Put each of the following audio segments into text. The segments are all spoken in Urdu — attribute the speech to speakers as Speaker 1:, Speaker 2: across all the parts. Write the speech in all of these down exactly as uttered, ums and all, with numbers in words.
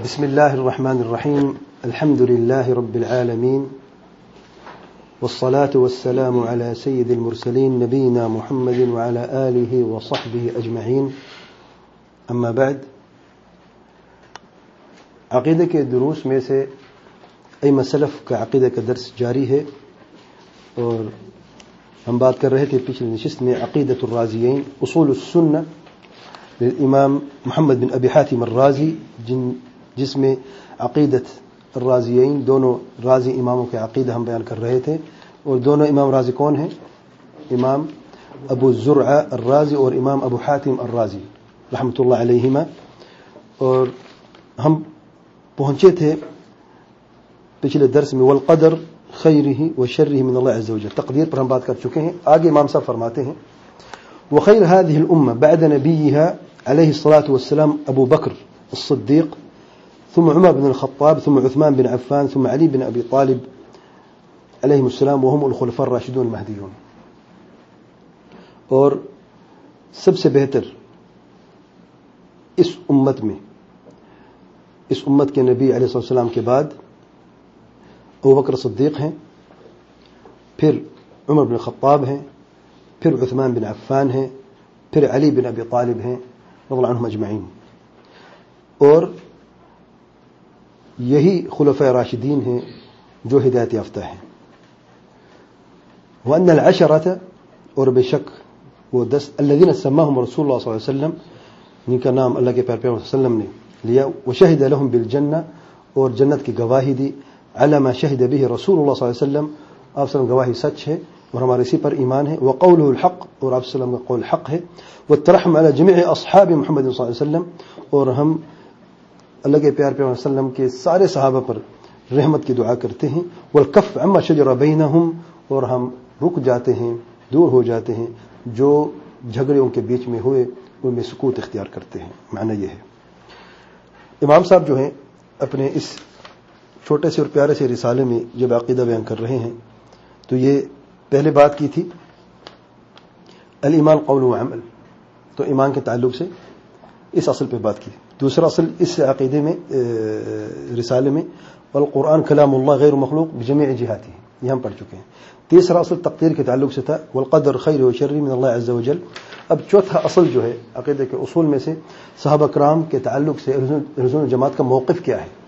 Speaker 1: بسم الله الرحمن الرحيم الحمد لله رب العالمين والصلاة والسلام على سيد المرسلين نبينا محمد وعلى آله وصحبه أجمعين أما بعد عقیدہ کے دروس میں سے ائمہ سلف کا عقیدہ کا درس جاری ہے اور ہم بات کر رہے تھے پچھلے نشست میں عقیدۃ الرازیین اصول السنہ للامام محمد بن ابی حاتم الرازی جن جس میں عقیدت الرازیین دونوں رازی اماموں کے عقیدہ ہم بیان کر رہے تھے اور دونوں امام رازی کون ہیں؟ امام ابو زرعہ الرازی اور امام ابو حاتم الرازی رحمۃ اللہ علیہما. اور ہم پہنچے تھے پچھلے درس میں والقدر خیرہ و شرہ من اللہ عز وجل، تقدیر پر ہم بات کر چکے ہیں. آگے امام صاحب فرماتے ہیں وخیر هذه الامه بعد نبيها عليه الصلاه والسلام ابو بکر الصدیق ثم عمر بن الخطاب ثم عثمان بن عفان ثم علي بن ابي طالب علیہم السلام وهم الخلفاء الراشدون المہدیون. اور سب سے بہتر اس امت میں اس امت کے نبی علیہ السلام کے بعد ابو بکر صدیق ہیں، پھر عمر بن الخطاب ہیں، پھر عثمان بن عفان ہیں، پھر علی بن ابی طالب ہیں رضی اللہ عنہم اجمعین. اور یہی خلفاء راشدین ہیں جو ہدایت یافتہ ہیں. وأن العشرة اور بے شک وہ دس الذين سماهم رسول اللہ صلی اللہ علیہ وسلم جن کا نام اللہ کے پیارے پیغمبر صلی اللہ علیہ وسلم نے لیا وشهد لهم بالجنة اور جنت کی گواہی دی على ما شهد به رسول اللہ صلی اللہ علیہ وسلم. آپ صلی اللہ گواہی سچ ہے اور ہمارے اسی پر ایمان ہے. وقوله الحق اور آپ صلی اللہ کا قول حق ہے. والترحم على جميع اصحاب محمد صلی اللہ علیہ وسلم اور ہم اللہ کے پیارے پیغمبر صلی اللہ علیہ وسلم کے سارے صحابہ پر رحمت کی دعا کرتے ہیں. والکف عما شجر بینہم اور ہم رک جاتے ہیں، دور ہو جاتے ہیں جو جھگڑے ان کے بیچ میں ہوئے ان میں سکوت اختیار کرتے ہیں. معنی یہ ہے امام صاحب جو ہیں اپنے اس چھوٹے سے اور پیارے سے رسالے میں جب عقیدہ بیان کر رہے ہیں تو یہ پہلے بات کی تھی الایمان قول و عمل، تو ایمان کے تعلق سے اس اصل پہ بات کی. دوسرا اصل اس عقیدے میں رسالے میں والقرآن کلام اللہ غیر مخلوق بجمیع جہاتی، یہ ہم پڑھ چکے ہیں. تیسرا اصل تقدیر کے تعلق سے تھا والقدر خیر و شر من اللہ عز وجل. اب چوتھا اصل جو ہے عقیدے کے اصول میں سے صحابہ کرام کے تعلق سے اہل سنت جماعت کا موقف کیا ہے.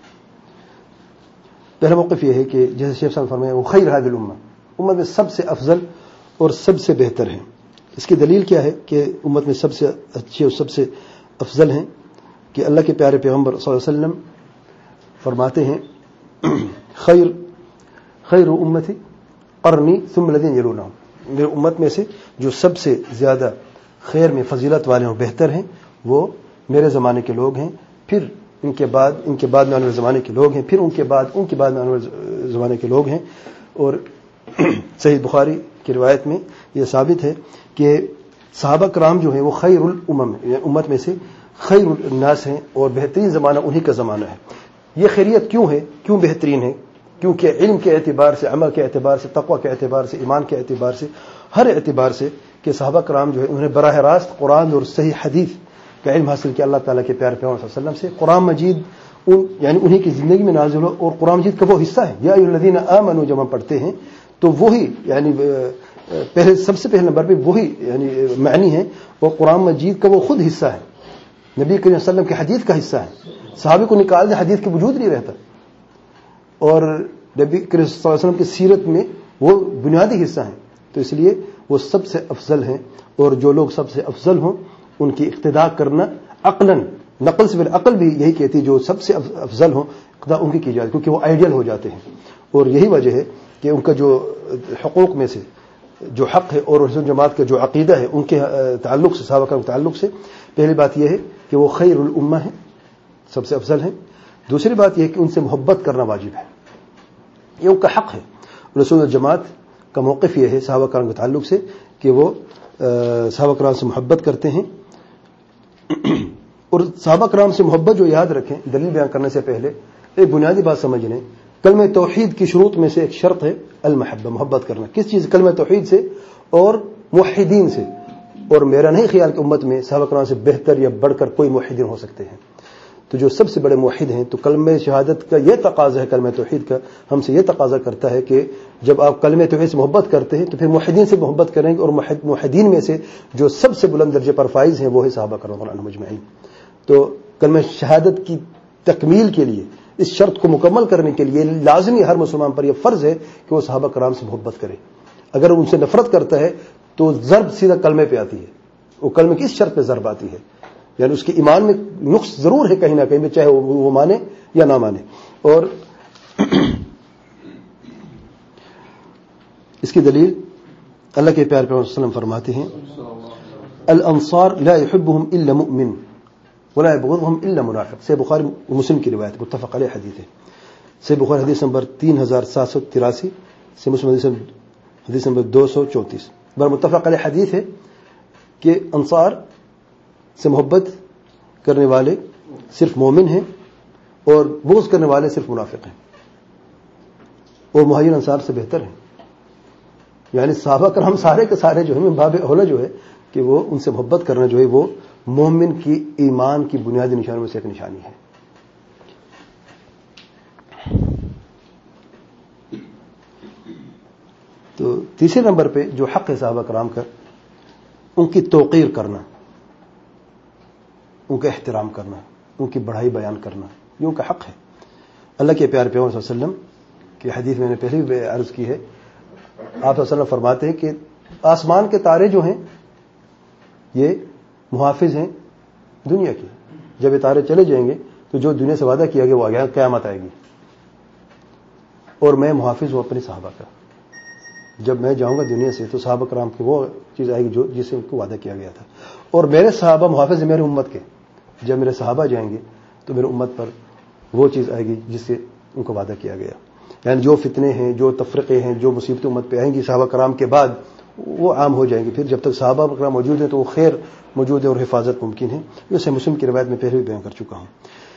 Speaker 1: پہلا موقف یہ ہے کہ جیسے شیخ صاحب فرمایا وہ خیر هذه الامه، امت میں سب سے افضل اور سب سے بہتر ہیں. اس کی دلیل کیا ہے کہ امت میں سب سے اچھے اور سب سے افضل ہیں کہ اللہ کے پیارے پیغمبر صلی اللہ علیہ وسلم فرماتے ہیں خیر خیر امتی قرنی ثم الذین یلونہم، میرے امت میں سے جو سب سے زیادہ خیر میں فضیلت والے اور بہتر ہیں وہ میرے زمانے کے لوگ ہیں، پھر ان کے بعد ان کے بعد میں آنے والے زمانے کے لوگ ہیں، پھر ان کے بعد ان کے بعد میں آنے والے زمانے کے لوگ ہیں. اور صحیح بخاری کی روایت میں یہ ثابت ہے کہ صحابہ کرام جو ہیں وہ خیر الامم یعنی امت میں سے خیر الناس ہیں اور بہترین زمانہ انہی کا زمانہ ہے. یہ خیریت کیوں ہے، کیوں بہترین ہے؟ کیونکہ علم کے اعتبار سے، عمل کے اعتبار سے، تقوی کے اعتبار سے، ایمان کے اعتبار سے، ہر اعتبار سے کہ صحابہ کرام جو ہے انہوں نے براہ راست قرآن اور صحیح حدیث کا علم حاصل کیا اللہ تعالیٰ کے پیارے پیغمبر صلی اللہ علیہ وسلم سے. قرآن مجید ان یعنی انہی کی زندگی میں نازل ہوا اور قرآن مجید کا وہ حصہ ہے یا ایھا الذین آمنوا جب ہم پڑھتے ہیں تو وہی یعنی پہلے سب سے پہلے نمبر پہ وہی یعنی معنی ہے اور قرآن مجید کا وہ خود حصہ ہے، نبی کریم صلی اللہ علیہ وسلم کی حدیث کا حصہ ہے. صحابہ کو نکال دیں حدیث کے وجود نہیں رہتا، اور نبی کریم صلی اللہ علیہ وسلم کی سیرت میں وہ بنیادی حصہ ہیں. تو اس لیے وہ سب سے افضل ہیں اور جو لوگ سب سے افضل ہوں ان کی اقتداء کرنا عقلاً، نقل سے پھر عقل بھی یہی کہتی ہے جو سب سے افضل ہوں اقتداء ان کی کی جاتی کیونکہ وہ آئیڈیل ہو جاتے ہیں. اور یہی وجہ ہے کہ ان کا جو حقوق میں سے جو حق ہے اور رسول جماعت کا جو عقیدہ ہے ان کے تعلق سے، صحابہ کے تعلق سے پہلی بات یہ ہے کہ وہ خیر الامہ ہیں، سب سے افضل ہیں. دوسری بات یہ ہے کہ ان سے محبت کرنا واجب ہے، یہ ان کا حق ہے. رسول جماعت کا موقف یہ ہے صحابہ کرام کے تعلق سے کہ وہ صحابہ کرام سے محبت کرتے ہیں. اور صحابہ کرام سے محبت جو یاد رکھیں دلیل بیان کرنے سے پہلے ایک بنیادی بات سمجھ لیں. کلمہ توحید کی شروط میں سے ایک شرط ہے المحبہ، محبت کرنا. کس چیز؟ کلمہ توحید سے اور موحدین سے. اور میرا نہیں خیال کہ امت میں صحابہ کرام سے بہتر یا بڑھ کر کوئی موحدین ہو سکتے ہیں. تو جو سب سے بڑے موحد ہیں تو کلمہ شہادت کا یہ تقاضا ہے، کلمہ توحید کا ہم سے یہ تقاضا کرتا ہے کہ جب آپ کلمہ توحید سے محبت کرتے ہیں تو پھر موحدین سے محبت کریں گے، اور موحدین میں سے جو سب سے بلند درجے پر فائز ہیں وہ ہے صحابہ کرام رضی اللہ عنہم اجمعین۔ تو کلمہ شہادت کی تکمیل کے لیے، اس شرط کو مکمل کرنے کے لیے لازمی ہر مسلمان پر یہ فرض ہے کہ وہ صحابہ کرام سے محبت کرے۔ اگر ان سے نفرت کرتا ہے تو ضرب سیدھا کلمے پہ آتی ہے، وہ کلمے کی اس شرط پہ ضرب آتی ہے، یعنی اس کے ایمان میں نقص ضرور ہے کہیں نہ کہیں میں، چاہے وہ مانے یا نہ مانے۔ اور اس کی دلیل اللہ کے پیارے پیغمبر صلی اللہ علیہ وسلم فرماتے ہیں الانصار لا يحبهم الا مؤمن ولا يبغضهم الا منافق۔ سے بخاری و مسلم کی روایت، متفق علیہ حدیث ہے۔ سے بخاری حدیث نمبر تین ہزار سات سو تراسی، سے مسلم حدیث حدیث نمبر دو سو چونتیس، بر متفق علیہ حدیث ہے کہ انصار سے محبت کرنے والے صرف مومن ہیں اور بغض کرنے والے صرف منافق ہیں، اور مہاجرین انصار سے بہتر ہیں۔ یعنی صحابہ کرام سارے کے سارے جو ہیں باب اولا جو ہے کہ وہ ان سے محبت کرنا جو ہے وہ مومن کی ایمان کی بنیادی نشانوں میں سے ایک نشانی ہے۔ تو تیسرے نمبر پہ جو حق ہے صحابہ کرام کا، ان کی توقیر کرنا، ان کا احترام کرنا، ان کی بڑائی بیان کرنا، یہ ان کا حق ہے۔ اللہ کے پیارے پیغمبر صلی اللہ علیہ وسلم کی حدیث میں نے پہلے بھی عرض کی ہے، آپ صلی اللہ علیہ وسلم فرماتے ہیں کہ آسمان کے تارے جو ہیں یہ محافظ ہیں دنیا کی، جب یہ تارے چلے جائیں گے تو جو دنیا سے وعدہ کیا گیا وہ آگیا، قیامت آئے گی، اور میں محافظ ہوں اپنے صحابہ کا۔ جب میں جاؤں گا دنیا سے تو صحابہ کرام کی وہ چیز آئے گی جو جس سے ان کو وعدہ کیا گیا تھا، اور میرے صحابہ محافظ ہیں میرے امت کے۔ جب میرے صحابہ جائیں گے تو میرے امت پر وہ چیز آئے گی جس سے ان کو وعدہ کیا گیا، یعنی جو فتنے ہیں، جو تفرقے ہیں، جو مصیبتیں امت پہ آئیں گی صحابہ کرام کے بعد وہ عام ہو جائیں گی۔ پھر جب تک صحابہ کرام موجود ہیں تو وہ خیر موجود ہے اور حفاظت ممکن ہے، جیسے مسلم کی روایت میں پہلے بھی بیان کر چکا ہوں۔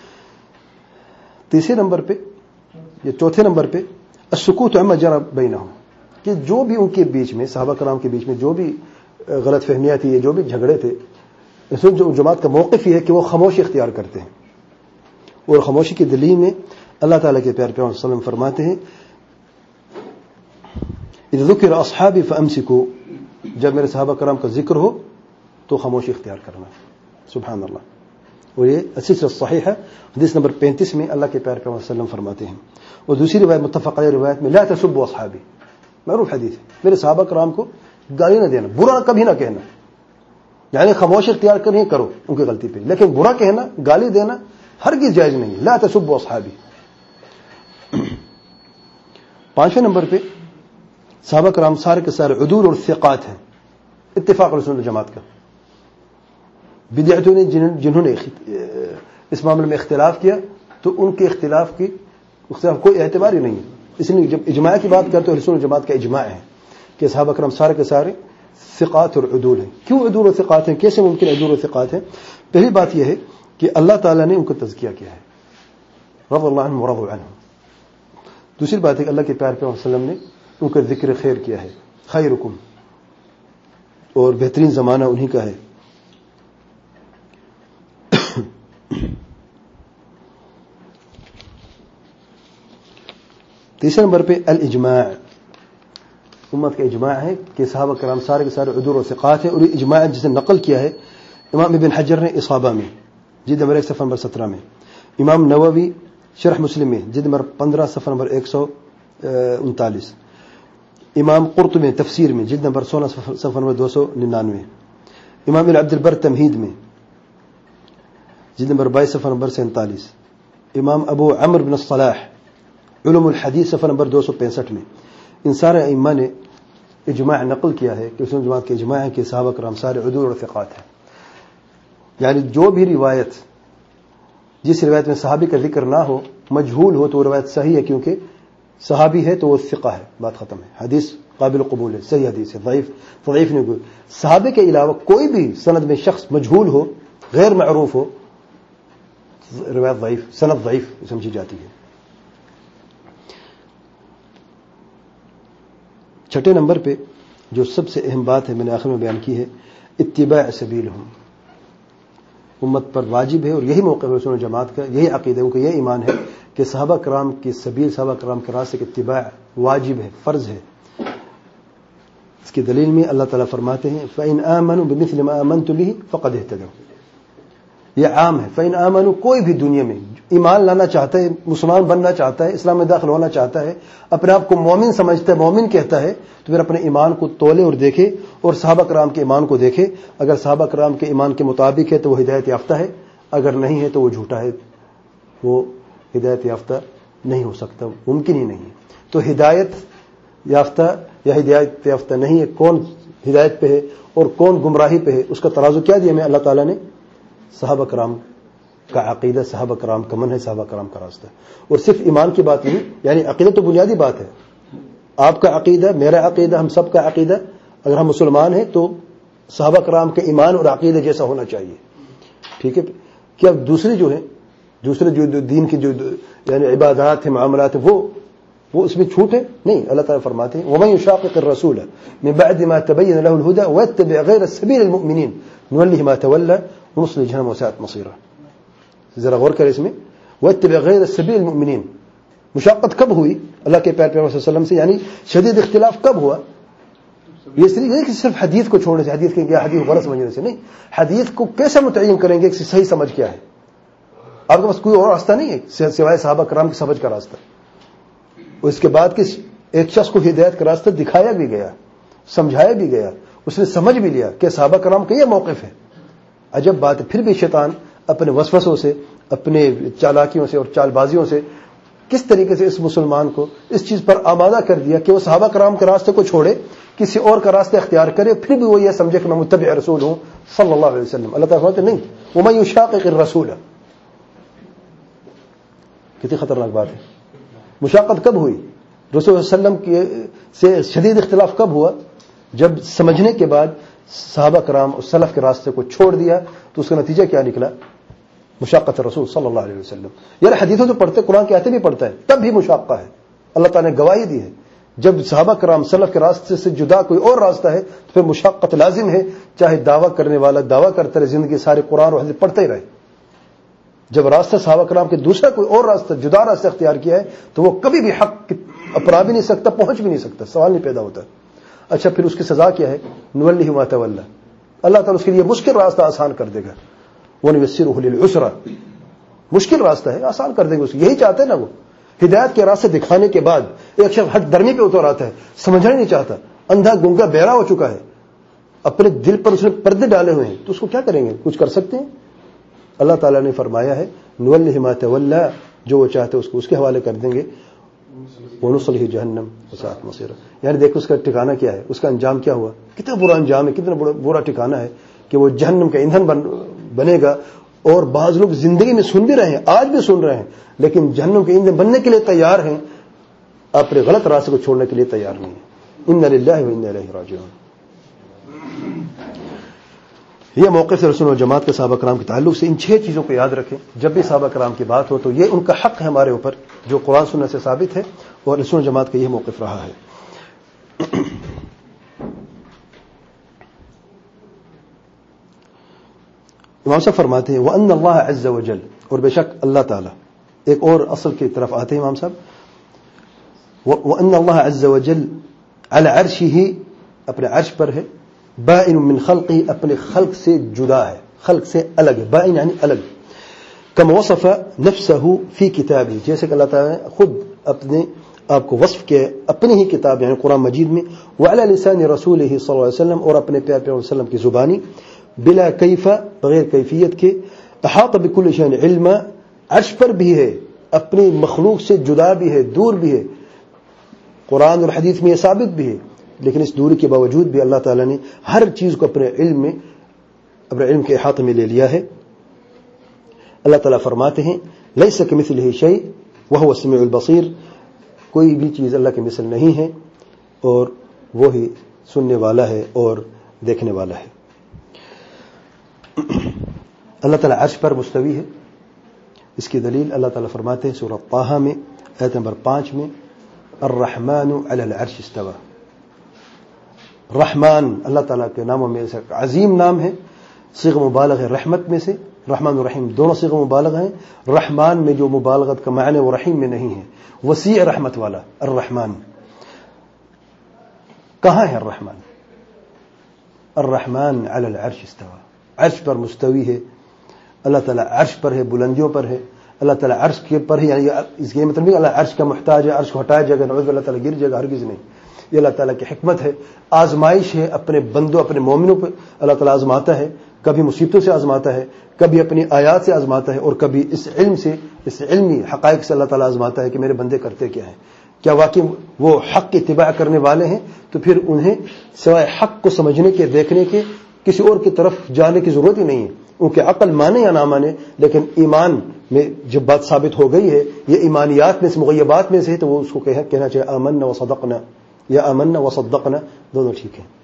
Speaker 1: تیسرے نمبر پہ یا چوتھے نمبر پہ السکوت عما جرى بینہم، کہ جو بھی ان کے بیچ میں صحابہ کرام کے بیچ میں جو بھی غلط فہمیاں تھی، جو بھی جھگڑے تھے، اس جو جماعت کا موقف یہ ہے کہ وہ خاموشی اختیار کرتے ہیں، اور خاموشی کی دلیل میں اللہ تعالیٰ کے پیارے پیغمبر صلی اللہ علیہ وسلم فرماتے ہیں اذا ذکر اصحابی فامسکوا، جب میرے صحابہ کرام کا ذکر ہو تو خاموشی اختیار کرنا۔ سبحان اللہ۔ اور یہ السلسلہ الصحیحہ حدیث نمبر پینتیس میں اللہ کے پیارے پیغمبر صلی اللہ علیہ وسلم فرماتے ہیں، اور دوسری روایت متفق علیہ روایت میں لا تسبوا اصحابی، معروف حدیث ہے، میرے صحابہ کرام کو گالی نہ دینا، برا کبھی نہ کہنا، یعنی خاموشی اختیار کریں کرو ان کی غلطی پہ، لیکن برا کہنا، گالی دینا ہرگز جائز نہیں۔ لا تسبوا اصحابی۔ پانچویں نمبر پہ صحابہ کرام سارے کے سارے عدول اور ثقات ہیں، اتفاق رسول جماعت کا۔ بدعتوں نے جنہوں نے اس معاملے میں اختلاف کیا تو ان کے اختلاف کی اختلاف کوئی اعتبار ہی نہیں ہے، اس لیے جب اجماع کی بات کرتے ہیں رسول جماعت کا اجماع ہے کہ صحابہ کرام سارے کے سارے ثقات اور عدول ہیں۔ کیوں عدول اور ثقات ہیں؟ کیسے ممکن عدول اور ثقات ہیں؟ پہلی بات یہ ہے کہ اللہ تعالیٰ نے ان کو تزکیہ کیا ہے، رضی اللہ عنہم ورضوا عنہ۔ دوسری بات ہے کہ اللہ کے پیارے پیغمبر صلی اللہ علیہ وسلم نے ان کا ذکر خیر کیا ہے، خیرکم، اور بہترین زمانہ انہی کا ہے۔ تیسرے نمبر پہ الاجماع، امت کا اجماع ہے کہ صحابہ کرام سارے کے سارے عدول و ثقات ہیں، اور یہ اجماع جسے نقل کیا ہے امام ابن حجر نے اصابہ میں جلد نمبر ایک صفحہ نمبر سترہ میں، امام نووی شرح مسلم میں جلد نمبر پندرہ صفحہ نمبر ایک سو انتالیس، امام قرطبی تفسیر میں جلد نمبر سولہ صفحہ نمبر دو سو ننانوے، امام ابن عبد البر تمہید میں جلد نمبر بائیس صفحہ نمبر سینتالیس، امام ابو عمر بن الصلاح علوم الحدیث صفحہ نمبر دو سو پینسٹھ میں، ان سارے ائمہ نے اجماع نقل کیا ہے کہ رسول جماعت کے اجماع ہے کہ صحابہ کرام سارے عدول اور ثقات ہیں، یعنی جو بھی روایت جس روایت میں صحابی کا ذکر نہ ہو، مجہول ہو، تو وہ روایت صحیح ہے، کیونکہ صحابی ہے تو وہ ثقہ ہے، بات ختم ہے، حدیث قابل قبول ہے، صحیح حدیث ہے، ضعیف ضعیف نہیں کوئی۔ صحابے کے علاوہ کوئی بھی سند میں شخص مجہول ہو، غیر معروف ہو، روایت ضعیف، سند ضعیف سمجھی جاتی ہے۔ چھٹے نمبر پہ جو سب سے اہم بات ہے میں نے آخر میں بیان کی ہے، اتباع سبیلہم، امت پر واجب ہے اور یہی موقف ہے سنت جماعت کا, یہی عقیدہ ہے, ان کو یہ ایمان ہے کہ صحابہ کرام کی سبیل, صحابہ کرام کے راستے کی اتباع واجب ہے, فرض ہے. اس کی دلیل میں اللہ تعالیٰ فرماتے ہیں فَإِنْ آمَنُوا بِمِثْلِ مَا آمَنْتُ بِهِ فَقَدْ اهْتَدَوْا. یہ عام ہے. فَإِنْ آمَنُوا, کوئی بھی دنیا میں ایمان لانا چاہتا ہے, مسلمان بننا چاہتا ہے, اسلام میں داخل ہونا چاہتا ہے, اپنے آپ کو مومن سمجھتا ہے, مومن کہتا ہے, تو پھر اپنے ایمان کو تولے اور دیکھے اور صحابہ کرام کے ایمان کو دیکھے. اگر صحابہ کرام کے ایمان کے مطابق ہے تو وہ ہدایت یافتہ ہے, اگر نہیں ہے تو وہ جھوٹا ہے, وہ ہدایت یافتہ نہیں ہو سکتا, ممکن ہی نہیں ہے. تو ہدایت یافتہ یا ہدایت یافتہ نہیں ہے, کون ہدایت پہ ہے اور کون گمراہی پہ ہے, اس کا ترازو کیا دیا ہمیں اللہ تعالیٰ نے؟ صحابہ کرام کا عقیدہ, صحابہ کرام کا منہج, صحابہ کرام کا راستہ. اور صرف ایمان کی بات نہیں, یعنی عقیدہ تو بنیادی بات ہے. آپ کا عقیدہ, میرا عقیدہ, ہم سب کا عقیدہ, اگر ہم مسلمان ہیں تو صحابہ کرام کے ایمان اور عقیدہ جیسا ہونا چاہیے. ٹھیک ہے. کیا دوسری جو ہیں, دوسرے جو دین کی جو یعنی عبادات ہیں, معاملات ہیں, وہ وہ اس میں چھوٹ ہے؟ نہیں. اللہ تعالیٰ فرماتے ہیں وَمَن يُشَاقِقِ الرَّسُولَ مِن بَعْدِ مَا تَبَيَّنَ لَهُ الْهُدَى وَيَتَّبِعْ غَيْرَ سَبِيلِ الْمُؤْمِنِينَ نُوَلِّهِ مَا تَوَلَّى وَنُصْلِهِ جَهَنَّمَ وَسَاءَتْ مَصِيرًا. ذرا غور کریں اس میں, وَيَتَّبِعْ غَيْرَ سَبِيلِ الْمُؤْمِنِينَ. مشاقت کب ہوئی اللہ کے پیارے پیغمبر صلی اللہ علیہ وسلم سے, یعنی شدید اختلاف کب ہوا؟ یہ اس لیے کہ صرف حدیث کو چھوڑنے سے, حدیث کے کیا حدیث غلط سمجھنے سے نہیں. حدیث کو کیسے متعین کریں گے کہ صحیح سمجھ کیا ہے؟ آپ کے پاس کوئی اور راستہ نہیں ہے سوائے صحابہ کرام کی سمجھ کا راستہ. اور اس کے بعد کہ ایک شخص کو ہدایت کا راستہ دکھایا بھی گیا, سمجھایا بھی گیا, اس نے سمجھ بھی لیا کہ صحابہ کرام کا یہ موقف ہے. عجب بات ہے, پھر بھی شیطان اپنے وسوسوں سے, اپنے چالاکیوں سے اور چال بازیوں سے کس طریقے سے اس مسلمان کو اس چیز پر آمادہ کر دیا کہ وہ صحابہ کرام کے راستے کو چھوڑے, کسی اور کا راستہ اختیار کرے, پھر بھی وہ یہ سمجھے کہ میں متبع رسول ہوں صلی اللہ علیہ وسلم. اللہ تعالیٰ فرماتے نہیں وَمَن يُشَاقِقِ الرَّسُولَ. کتنی خطرناک بات ہے. مشاقت کب ہوئی؟ رسول صلی اللہ علیہ وسلم سے شدید اختلاف کب ہوا؟ جب سمجھنے کے بعد صحابہ کرام اور سلف کے راستے کو چھوڑ دیا, تو اس کا نتیجہ کیا نکلا؟ مشاقت رسول صلی اللہ علیہ وسلم. یار حدیثوں تو پڑھتے, قرآن کی آیتیں بھی پڑھتا ہے, تب بھی مشاقہ ہے. اللہ تعالیٰ نے گواہی دی ہے جب صحابہ کرام سلف کے راستے سے جدا کوئی اور راستہ ہے تو پھر مشاقت لازم ہے, چاہے دعویٰ کرنے والا دعویٰ کرتا رہے, زندگی سارے قرآن اور حدیث پڑھتے ہی رہے. جب راستہ صحابہ کرام کے دوسرا کوئی اور راستہ, جدا راستہ اختیار کیا ہے, تو وہ کبھی بھی حق اپنا بھی نہیں سکتا, پہنچ بھی نہیں سکتا, سوال نہیں پیدا ہوتا. اچھا پھر اس کی سزا کیا ہے؟ نُوَلِّهِ مَا تَوَلَّى. اللہ تعالیٰ اس کے لیے مشکل راستہ آسان کر دے گا. وَنُيَسِّرُهُ لِلْعُسْرَى. مشکل راستہ ہے, آسان کر دیں گے اس. یہی چاہتے ہیں نا وہ. ہدایت کے راستے دکھانے کے بعد ایک شخص ہٹ درمی پہ اتر آتا ہے, سمجھنا نہیں چاہتا, اندھا گنگا بہرا ہو چکا ہے, اپنے دل پر اس نے پردے ڈالے ہوئے ہیں, تو اس کو کیا کریں گے؟ کچھ کر سکتے ہیں؟ اللہ تعالیٰ نے فرمایا ہے نُوَلِّهِ مَا تَوَلَّى, جو وہ چاہتے اس کو اس کے حوالے کر دیں گے. وَنُصْلِهِ جَهَنَّمَ وَسَاءَتْ مَصِيرًا. یعنی دیکھو اس کا ٹھکانہ کیا ہے, اس کا انجام کیا ہوا, کتنا برا انجام ہے, کتنا برا ٹھکانہ ہے کہ وہ جہنم کا ایندھن بن بنے گا. اور بعض لوگ زندگی میں سن بھی رہے ہیں, آج بھی سن رہے ہیں, لیکن جہنم کے ایندھن بننے کے لیے تیار ہیں, اپنے غلط راستے کو چھوڑنے کے لیے تیار نہیں ہیں. اِنَّ لِلَّهِ وَإِنَّا إِلَيْهِ راجعون. یہ موقف رسول و جماعت کے صحابہ کرام کے تعلق سے ان چھ چیزوں کو یاد رکھیں. جب بھی صحابہ کرام کی بات ہو تو یہ ان کا حق ہے ہمارے اوپر, جو قرآن سنت سے ثابت ہے, اور رسول و جماعت کا یہ موقف رہا ہے. امام صاحب فرماتے ہیں وَأَنَّ اللَّهَ عَزَّ وَجَلَّ, اور بے شک اللہ تعالیٰ, ایک اور اصل کی طرف آتے ہیں امام صاحب. وَأَنَّ اللَّهَ عَزَّ وَجَلَّ عَلَى عَرْشِهِ, اپنے عرش پر ہے, بائن من خلقی, اپنے خلق سے جدا ہے, خلق سے الگ ہے, بائن یعنی الگ. کما وصف نفسه فی کتابی, جیسے کہ اللہ تعالیٰ نے خود اپنے آپ کو وصف کیا اپنی ہی کتاب یعنی قرآن مجید میں, وعلی لسان رسولہ صلی اللہ علیہ وسلم, اور اپنے پیارے پیغمبر صلی اللہ علیہ وسلم کی زبانی, بلا کیف, بغیر کیفیت کے, احاط بکل شیء علما, عرش پر بھی ہے, اپنی مخلوق سے جدا بھی ہے, دور بھی ہے. قرآن اور حدیث میں یہ ثابت بھی ہے, لیکن اس دوری کے باوجود بھی اللہ تعالیٰ نے ہر چیز کو اپنے علم میں, اپنے علم کے احاطے میں لے لیا ہے. اللہ تعالیٰ فرماتے ہیں لیس کمثلہ شیء وہو السمیع البصیر, کوئی بھی چیز اللہ کے مثل نہیں ہے, اور وہی سننے والا ہے اور دیکھنے والا ہے. اللہ تعالیٰ عرش پر مستوی ہے. اس کی دلیل اللہ تعالیٰ فرماتے ہیں سورہ طٰہٰ میں آیت نمبر پانچ میں, الرحمن علی العرش استوى. رحمان اللہ تعالیٰ کے ناموں میں سے عظیم نام ہے, صیغہ مبالغہ رحمت میں سے, رحمان اور رحیم دونوں صيغہ مبالغہ ہیں. رحمان میں جو مبالغت کا معنی وہ رحیم میں نہیں ہے. وسیع رحمت والا الرحمن. کہاں ہے الرحمن؟ الرحمن علی العرش استوى. عرش پر مستوی ہے. اللہ تعالیٰ عرش پر ہے، بلندیوں پر ہے. اللہ تعالیٰ عرش کے پر ہے، یعنی اس کے مطلب نہیں اللہ عرش کا محتاج ہے، عرش کو ہٹایا جائے گا نعوذ باللہ اللہ تعالیٰ گر جائے گا، ہرگز نہیں. یہ اللہ تعالیٰ کی حکمت ہے. آزمائش ہے اپنے بندوں، اپنے مومنوں پہ اللہ تعالیٰ آزماتا ہے. کبھی مصیبتوں سے آزماتا ہے، کبھی اپنی آیات سے آزماتا ہے، اور کبھی اس علم سے، اس علمی حقائق سے اللہ تعالیٰ آزماتا ہے کہ میرے بندے کرتے کیا ہیں. کیا واقعی وہ حق کی اتباع کرنے والے ہیں؟ تو پھر انہیں سوائے حق کو سمجھنے کے، دیکھنے کے، کسی اور کی طرف جانے کی ضرورت ہی نہیں ہے. ان کے عقل مانے یا نہ مانے، لیکن ایمان میں جب بات ثابت ہو گئی ہے، یہ ایمانیات میں سے، مغیبات میں سے ہے، تو وہ اس کو کہنا چاہیے آمنا و صدقنا یا آمنا و صدقنا، دونوں ٹھیک ہیں.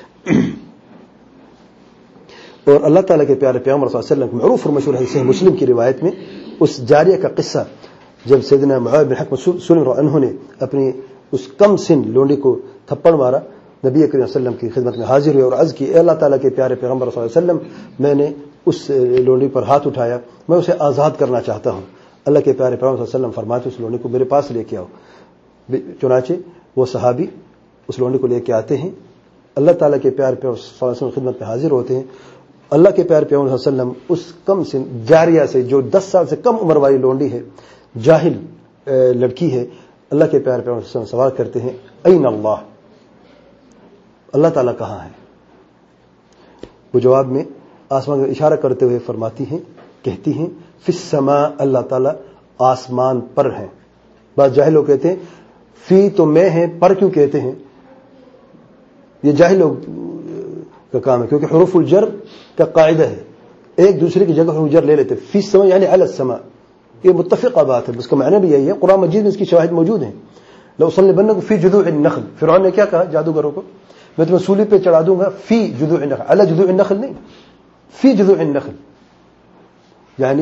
Speaker 1: اور اللہ تعالیٰ کے پیارے پیغمبر صلی اللہ علیہ وسلم معروف اور مشہور ہے صحیح مسلم کی روایت میں اس جاریہ کا قصہ، جب سیدنا معاذ بن حکم سلم عنہ نے اپنی اس کم سن لونڈی کو تھپڑ مارا، نبی کریم صلی اللہ علیہ وسلم کی خدمت میں حاضر ہوئے اور عرض کی، اے اللہ تعالیٰ کے پیارے پیغمبر صلی اللہ علیہ وسلم، میں نے اس لونڈی پر ہاتھ اٹھایا، میں اسے آزاد کرنا چاہتا ہوں. اللہ کے پیارے پیغمبر صلی اللہ علیہ وسلم فرماتے اس لونڈی کو میرے پاس لے کے آؤ. چنانچہ وہ صحابی اس لونڈی کو لے کے آتے ہیں. اللہ تعالیٰ کے پیارے پیغمبر صلی اللہ علیہ وسلم خدمت میں حاضر ہوتے ہیں. اللہ کے پیارے پیغمبر صلی اللہ علیہ وسلم اس کم سن جاریہ سے، جو دس سال سے کم عمر والی لونڈی ہے، جاہل لڑکی ہے، اللہ کے پیارے پیغمبر صلی اللہ علیہ وسلم سوال کرتے ہیں، این اللہ، اللہ تعالیٰ کہاں ہے؟ وہ جواب میں آسمان کا اشارہ کرتے ہوئے فرماتی ہیں، کہتی ہیں، فی السماء، اللہ تعالیٰ آسمان پر ہیں. بعض جاہل لوگ کہتے ہیں فی تو میں ہیں، پر کیوں کہتے ہیں؟ یہ جاہل لوگ کا کام ہے، کیونکہ حروف الجر کا قاعدہ ہے، ایک دوسرے کی جگہ حروف جر لے لیتے. فی السماء یعنی علی السماء، یہ متفقہ بات ہے، اس کا معنی بھی یہی ہے. قرآن مجید میں اس کی شواہد موجود ہیں. لأصلبنکم فی جذوع النخل، فرعون نے کیا کہا جادوگروں کو؟ میں تمہیں سولی پہ چڑھا دوں گا فی جذوع النخل، علی جذوع النخل نہیں، فی جذوع النخل، یعنی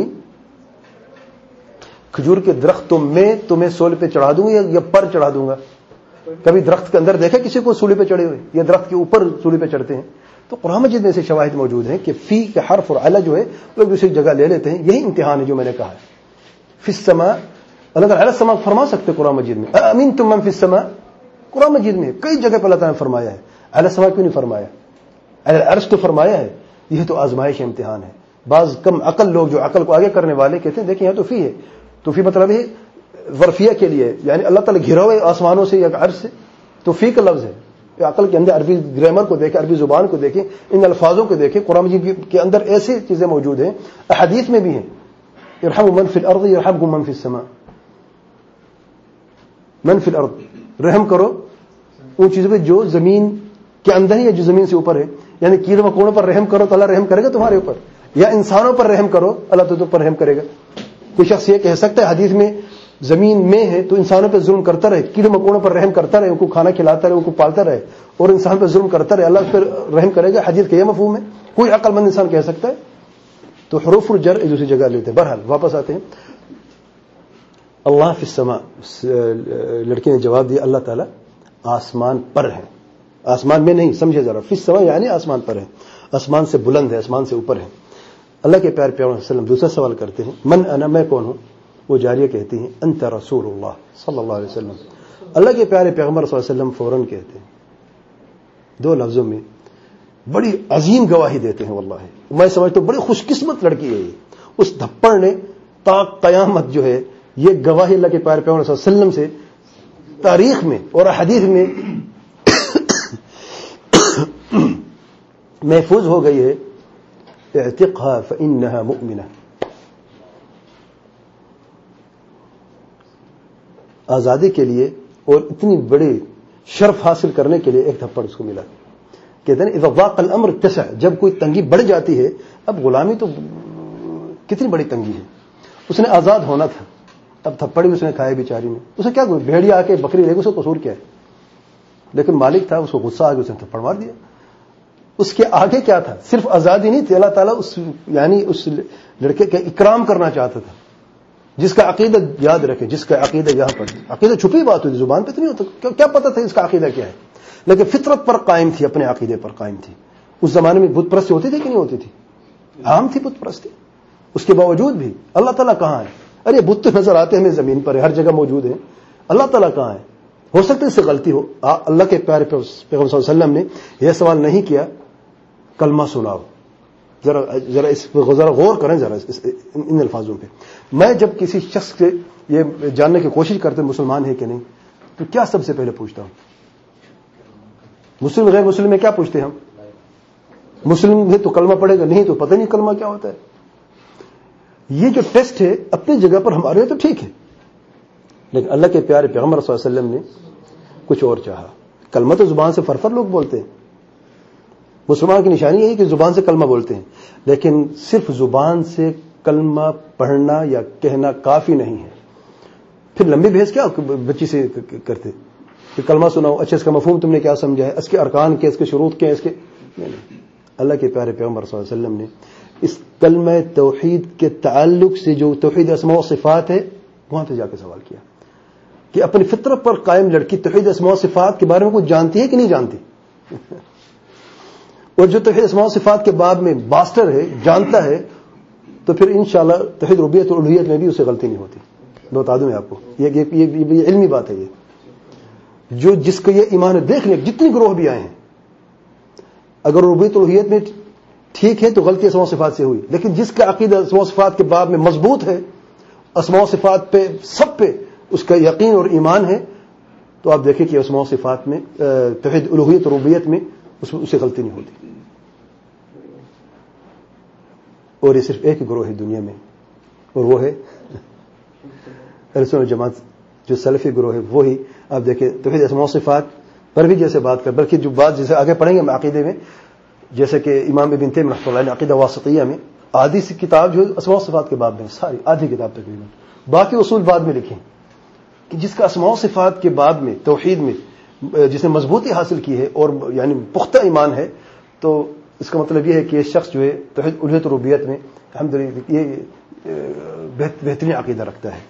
Speaker 1: کھجور کے درخت تو میں تمہیں سولی پہ چڑھا دوں گا یا پر چڑھا دوں گا. کبھی درخت کے اندر دیکھا کسی کو سولی پہ چڑھے ہوئے، یا درخت کے اوپر سولی پہ چڑھتے ہیں؟ تو قرآن مجید میں سے شواہد موجود ہیں کہ فی کے حرف اور علی جو ہے لوگ دوسری جگہ لے لیتے ہیں. یہی امتحان ہے جو میں نے کہا ہے. فی السماء، اللہ تعالیٰ علی السماء فرما سکتے قرآن مجید میں، امنتم من فی السماء، قرآن مجید میں کئی جگہ پر اللہ تعالیٰ نے فرمایا ہے. علی السماء کیوں نہیں فرمایا؟ علی العرش تو فرمایا ہے. یہ تو آزمائش امتحان ہے. بعض کم عقل لوگ جو عقل کو آگے کرنے والے کہتے ہیں دیکھیں یہاں تو فی ہے، تو فی مطلب ہے ظرفیہ کے لیے، یعنی اللہ تعالیٰ گھرا ہوئے آسمانوں سے یا عرش سے، تو فی کا لفظ ہے. عقل کے اندر عربی گرامر کو دیکھیں، عربی زبان کو دیکھیں، ان الفاظوں کو دیکھیں. قرآن مجید کے اندر ایسی چیزیں موجود ہیں، احادیث میں بھی ہیں، ارحموا من فی الارض یرحمکم من فی السماء. من فی الارض، رحم کرو ان چیزوں پہ جو زمین کے اندر ہے یا جو زمین سے اوپر ہے. یعنی کیڑے مکوڑوں پر رحم کرو تو اللہ رحم کرے گا تمہارے اوپر، یا انسانوں پر رحم کرو اللہ تو تم پر رحم کرے گا. کوئی شخص یہ کہہ سکتا ہے حدیث میں زمین میں ہے تو انسانوں پہ ظلم کرتا رہے، کیڑے مکوڑوں پر رحم کرتا رہے، ان کو کھانا کھلاتا رہے، ان کو پالتا رہے، اور انسان پہ ظلم کرتا رہے، اللہ اس پر رحم کرے گا؟ حدیث کا یہ مفہوم ہے؟ کوئی عقل مند انسان کہہ سکتا ہے؟ تو حروف الجر ایک دوسری جگہ لیتے ہیں. بہرحال واپس آتے ہیں. اللہ فی السماء، لڑکی نے جواب دیا اللہ تعالیٰ آسمان پر ہے، آسمان میں نہیں، سمجھے ذرا. فی السماء یعنی آسمان پر ہے، آسمان سے بلند ہے، آسمان سے اوپر ہے. اللہ کے پیارے پیغمبر صلی اللہ علیہ وسلم دوسرا سوال کرتے ہیں، من انا، میں کون ہوں؟ وہ جاریہ کہتی ہیں انت رسول اللہ صلی اللہ علیہ وسلم. اللہ کے پیارے پیغمبر صلی اللہ علیہ وسلم فوراً کہتے ہیں، دو لفظوں میں بڑی عظیم گواہی دیتے ہیں. واللہ میں سمجھتا ہوں بڑی خوش قسمت لڑکی ہے یہ. اس دھپڑ نے تا قیامت جو ہے یہ گواہی اللہ کے پیارے پیغمبر صلی اللہ علیہ وسلم سے تاریخ میں اور حدیث میں محفوظ ہو گئی ہے. اعتقها فإنها مؤمنة، آزادی کے لیے اور اتنی بڑے شرف حاصل کرنے کے لیے ایک تھپڑ اس کو ملا. کہتے ہیں اذا ضاق الامر اتسع، جب کوئی تنگی بڑھ جاتی ہے، اب غلامی تو کتنی بڑی تنگی ہے، اس نے آزاد ہونا تھا، اب تھپڑ بھی اس نے کھائے بیچاری نے. اسے کیا کوئی بھیڑیا آ کے بکری لے گا، اس کو قصور کیا ہے؟ لیکن مالک تھا، اس کو غصہ آ کے اس نے تھپڑ مار دیا. اس کے آگے کیا تھا؟ صرف آزادی نہیں تھی، اللہ تعالیٰ اس یعنی اس لڑکے کا اکرام کرنا چاہتا تھا. جس کا عقیدہ یاد رکھے، جس کا عقیدہ یہاں پر، عقیدہ چھپی بات ہوتی، زبان پہ تو نہیں ہوتا، کیا پتہ تھا اس کا عقیدہ کیا ہے، لیکن فطرت پر قائم تھی، اپنے عقیدے پر قائم تھی. اس زمانے میں بت پرستی ہوتی تھی کہ نہیں ہوتی تھی؟ عام تھی بت پرستی. اس کے باوجود بھی اللہ تعالیٰ کہاں ہے؟ ارے بت تو نظر آتے ہیں ہمیں زمین پر، ہر جگہ موجود ہیں، اللہ تعالیٰ کہاں ہے؟ ہو سکتا ہے اس سے غلطی ہو. اللہ کے پیارے پیغمبر صلی اللہ علیہ وسلم نے یہ سوال نہیں کیا کلمہ سناؤ. ذرا ذرا اس پہ ذرا غور کریں ذرا ان الفاظوں پہ. میں جب کسی شخص سے یہ جاننے کی کوشش کرتے مسلمان ہے کہ نہیں تو کیا سب سے پہلے پوچھتا ہوں؟ مسلم غیر مسلم میں کیا پوچھتے ہیں ہم؟ مسلم ہے تو کلمہ پڑھے گا، نہیں تو پتہ نہیں کلمہ کیا ہوتا ہے. یہ جو ٹیسٹ ہے اپنی جگہ پر ہمارے لیے تو ٹھیک ہے، لیکن اللہ کے پیارے پیغمبر صلی اللہ علیہ وسلم نے کچھ اور چاہا. کلمہ تو زبان سے فرفر لوگ بولتے ہیں، مسلمان کی نشانی یہی کہ زبان سے کلمہ بولتے ہیں، لیکن صرف زبان سے کلمہ پڑھنا یا کہنا کافی نہیں ہے. پھر لمبی بحث کیا بچی سے کرتے کہ کلمہ سناؤ، اچھا اس کا مفہوم تم نے کیا سمجھا ہے، اس کے ارکان کیا، اس کے شروط کیا، اس کے نہیں نہیں. اللہ کے پیارے پیغمبر صلی اللہ علیہ وسلم نے اس کلمہ توحید کے تعلق سے جو توحید اسماء و صفات ہے وہاں پہ جا کے سوال کیا کہ اپنی فطرت پر قائم لڑکی توحید اسماء و صفات کے بارے میں کچھ جانتی ہے کہ نہیں جانتی؟ اور جو توحید اسماء و صفات کے باب میں ماسٹر ہے، جانتا ہے، تو پھر انشاءاللہ توحید ربوبیت اور الوہیت میں بھی اسے غلطی نہیں ہوتی. میں بتا دوں میں آپ کو، یہ, یہ, یہ, یہ علمی بات ہے. یہ جو جس کا یہ ایمان ہے، دیکھ لیں جتنی گروہ بھی آئے ہیں، اگر ربوبیت الوہیت میں ٹھیک ہے تو غلطی اسماء و صفات سے ہوئی، لیکن جس کا عقیدہ اسماء و صفات کے باب میں مضبوط ہے، اسماء و صفات پہ سب پہ اس کا یقین اور ایمان ہے، تو آپ دیکھیں کہ اسماء و صفات میں توحید الوہیت اور ربوبیت میں اسے غلطی نہیں ہوتی. اور یہ صرف ایک گروہ ہے دنیا میں، اور وہ ہے اہل سنت جماعت جو سلفی گروہ ہے. وہی آپ دیکھیں توحید اسماء و صفات پر بھی جیسے بات کر، بلکہ جو بات جیسے آگے پڑھیں گے ہم عقیدے میں، جیسے کہ امام ابن تیمیہ رحمۃ اللہ علیہ عقیدہ واسطیہ میں آدھی سی کتاب جو اسماء و صفات کے باب میں، ساری آدھی کتاب تقریباً، باقی اصول بعد میں لکھیں کہ جس کا اسماء و صفات کے باب میں توحید میں جس نے مضبوطی حاصل کی ہے اور یعنی پختہ ایمان ہے، تو اس کا مطلب یہ ہے کہ یہ شخص جو ہے توحید الوہیت ربوبیت میں الحمدللہ یہ بہترین عقیدہ رکھتا ہے.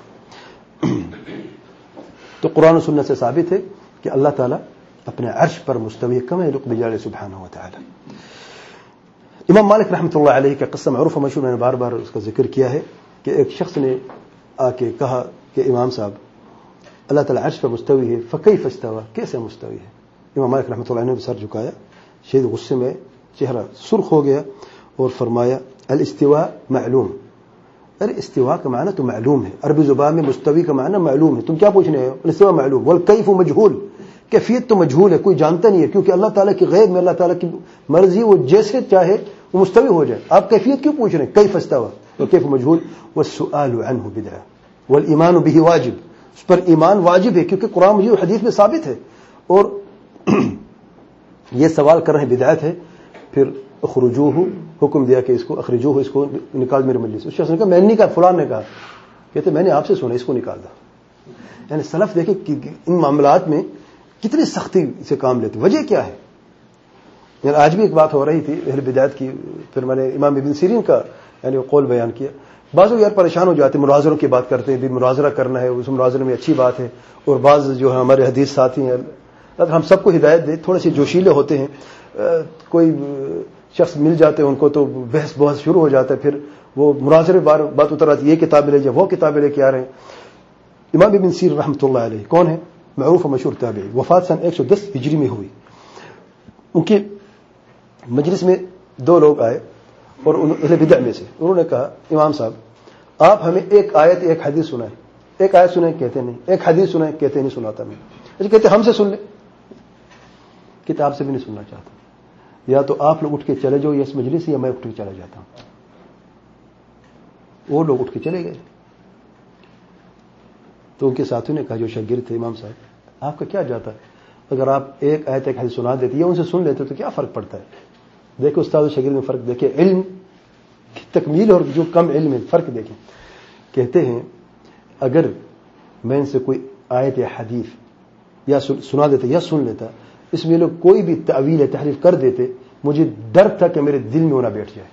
Speaker 1: تو قرآن و سنت سے ثابت ہے کہ اللہ تعالیٰ اپنے عرش پر مستوی کما یلیق بجلالہ سبحانہ و تعالی. امام مالک رحمۃ اللہ علیہ کا قصہ معروف و مشہور، میں نے بار بار اس کا ذکر کیا ہے کہ ایک شخص نے آ کے کہا کہ امام صاحب اللہ تعالیٰ عرش پر مستوی ہے، فکیف استوى، کیسے مستوی ہے؟ امام مالک رحمۃ اللہ علیہ نے سر جھکایا، شدید غصے میں چہرہ سرخ ہو گیا اور فرمایا الاستواء معلوم. ارے استواء کا معنی تو معلوم ہے، عربی زبان میں مستوی کا معنی معلوم ہے، تم کیا پوچھ رہے ہو؟ الاستواء معلوم، والکیف مجہول، کیفیت تو مجہول ہے، کوئی جانتا نہیں ہے، کیونکہ اللہ تعالیٰ کی غیب میں اللہ تعالیٰ کی مرضی، وہ جیسے چاہے وہ مستوی ہو جائے. آپ کیفیت کیوں پوچھ رہے ہیں؟ کیف استوى والکیف مجہول، والسؤال عنہ بدعہ والایمان به واجب، اس پر ایمان واجب ہے کیونکہ قرآن مجید حدیث میں ثابت ہے، اور یہ سوال کر رہے ہیں بدعت ہے. پھر اخرجوہ، حکم دیا کہ اس کو اخرجوہ، اس کو نکال میرے مجلس سے. اس شخص نے کہا میں نے نہیں کہا، فلان نے کہا. کہتے میں نے آپ سے سنا، اس کو نکال دا. یعنی سلف دیکھیں کہ ان معاملات میں کتنی سختی سے کام لیتے. وجہ کیا ہے؟ یعنی آج بھی ایک بات ہو رہی تھی اہل بدعت کی، پھر میں نے امام ابن سیرین کا یعنی قول بیان کیا. بعض لوگ یار پریشان ہو جاتے، مناظروں کی بات کرتے ہیں، بھی مناظرہ کرنا ہے، اس مناظرے میں اچھی بات ہے. اور بعض جو ہے ہمارے حدیث ساتھی ہیں، ہم سب کو ہدایت دے، تھوڑے سے جوشیلے ہوتے ہیں، کوئی شخص مل جاتے ہیں ان کو تو بحث بحث شروع ہو جاتا ہے، پھر وہ مناظرے بار بات اتر آتی ہے، یہ کتابیں لے جائے، وہ کتابیں لے کے آ رہے ہیں. امام ابن سیرین رحمۃ اللہ علیہ کون ہے؟ معروف و مشہور تابعی، وفات سن ایک سو دس ہجری میں ہوئی. ان کی مجلس میں دو لوگ آئے اور اہل بدع میں سے، انہوں نے کہا امام صاحب آپ ہمیں ایک آیت ایک حدیث سنائیں. ایک آیت سنائیں کہتے نہیں، ایک حدیث سنائیں کہتے نہیں سناتا میں. اچھا کہتے ہم سے سن لیں. کہتے آپ سے بھی نہیں سننا چاہتا، یا تو آپ لوگ اٹھ کے چلے جاؤ اس مجلس سے، یا میں اٹھ کے چلا جاتا ہوں. وہ لوگ اٹھ کے چلے گئے. تو ان کے ساتھیوں نے کہا جو شاگرد تھے، امام صاحب آپ کا کیا جاتا ہے، اگر آپ ایک آیت ایک حدیث سنا دیتے یا ان سے سن لیتے تو کیا فرق پڑتا ہے؟ دیکھو استاد و شاگرد میں فرق دیکھیں، علم کی تکمیل اور جو کم علم ہے فرق دیکھیں. کہتے ہیں اگر میں ان سے کوئی آیت یا حدیث یا سنا دیتا یا سن لیتا، اس میں لوگ کوئی بھی تعویل یا تحریف کر دیتے، مجھے ڈر تھا کہ میرے دل میں وہ نہ بیٹھ جائے.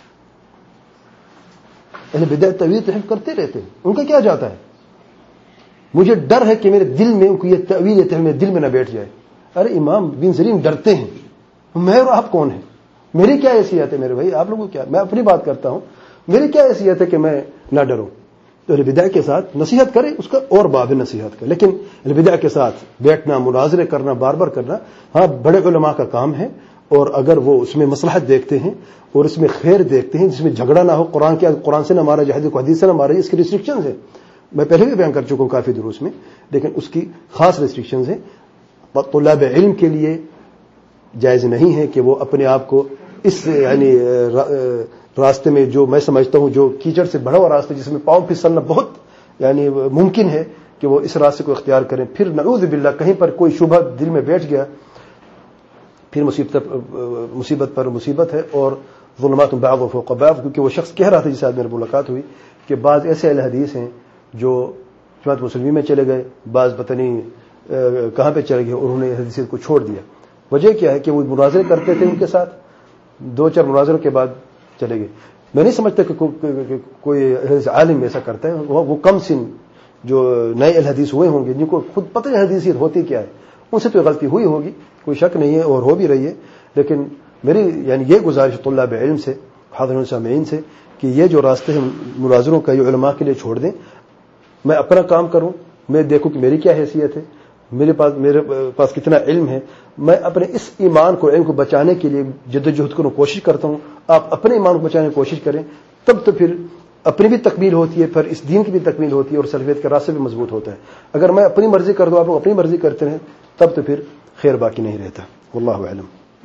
Speaker 1: اہل بدعت تعویل تحریف کرتے رہتے ہیں، ان کا کیا جاتا ہے؟ مجھے ڈر ہے کہ میرے دل میں ان کو یہ تعویل یا تحریف میرے دل میں نہ بیٹھ جائے. ارے امام بن سیرین ڈرتے ہیں، میں اور آپ کون ہیں؟ میری کیا حیثیت ہے میرے بھائی؟ آپ لوگوں کو کیا؟ میں اپنی بات کرتا ہوں. میری کیا حیثیت ہے کہ میں نہ ڈروں؟ تو اہل بدع کے ساتھ نصیحت کرے، اس کا اور باب نصیحت کرے، لیکن اہل بدع کے ساتھ بیٹھنا، مناظرے کرنا، بار بار کرنا، ہاں بڑے علماء کا کام ہے، اور اگر وہ اس میں مصلحت دیکھتے ہیں اور اس میں خیر دیکھتے ہیں، جس میں جھگڑا نہ ہو، قرآن کے قرآن سے نہ مارا جائے، حدیث کو حدیث سے نہ مارا جائے، اس کی ریسٹرکشنز ہیں، میں پہلے بھی بیان کر چکا ہوں کافی دروس میں، لیکن اس کی خاص ریسٹرکشنز ہیں۔ طلاب علم کے لیے جائز نہیں ہے کہ وہ اپنے آپ کو اس یعنی راستے میں، جو میں سمجھتا ہوں جو کیچڑ سے بڑا ہوا راستہ جس میں پاؤں پھسلنا بہت یعنی ممکن ہے، کہ وہ اس راستے کو اختیار کریں، پھر نعوذ باللہ کہیں پر کوئی شبہ دل میں بیٹھ گیا، پھر مصیبت مصیبت پر مصیبت ہے، اور ظلمات بعض فوق بعض، کیونکہ وہ شخص کہہ رہا تھا جس سے آج میری ملاقات ہوئی کہ بعض ایسے اہل حدیث ہیں جو جماعت مسلمین میں چلے گئے، بعض پتہ نہیں کہاں پہ چلے گئے، انہوں نے حدیثیت کو چھوڑ دیا۔ وجہ کیا ہے کہ وہ مناظرے کرتے تھے ان کے ساتھ، دو چار مناظروں کے بعد چلے گئے۔ میں نہیں سمجھتا کہ کوئی عالم ایسا کرتا ہے، وہ کم سن جو نئے اہل حدیث ہوئے ہوں گے، جن کو خود پتہ ہے حدیثیت ہوتی کیا ہے، ان سے تو غلطی ہوئی ہوگی، کوئی شک نہیں ہے، اور ہو بھی رہی ہے، لیکن میری یعنی یہ گزارش طلاب علم سے، حاضرین سامعین سے، کہ یہ جو راستے ہیں مناظروں کا، یہ علماء کے لیے چھوڑ دیں، میں اپنا کام کروں، میں دیکھوں کہ میری کیا حیثیت ہے، میرے پاس میرے پاس کتنا علم ہے، میں اپنے اس ایمان کو، علم کو بچانے کے لیے جدوجہد کروں، کوشش کرتا ہوں، آپ اپنے ایمان کو بچانے کی کوشش کریں، تب تو پھر اپنی بھی تکمیل ہوتی ہے، پھر اس دین کی بھی تکمیل ہوتی ہے، اور سلفیت کا راستہ بھی مضبوط ہوتا ہے۔ اگر میں اپنی مرضی کر دوں، آپ اپنی مرضی کرتے رہیں، تب تو پھر خیر باقی نہیں رہتا، واللہ اعلم۔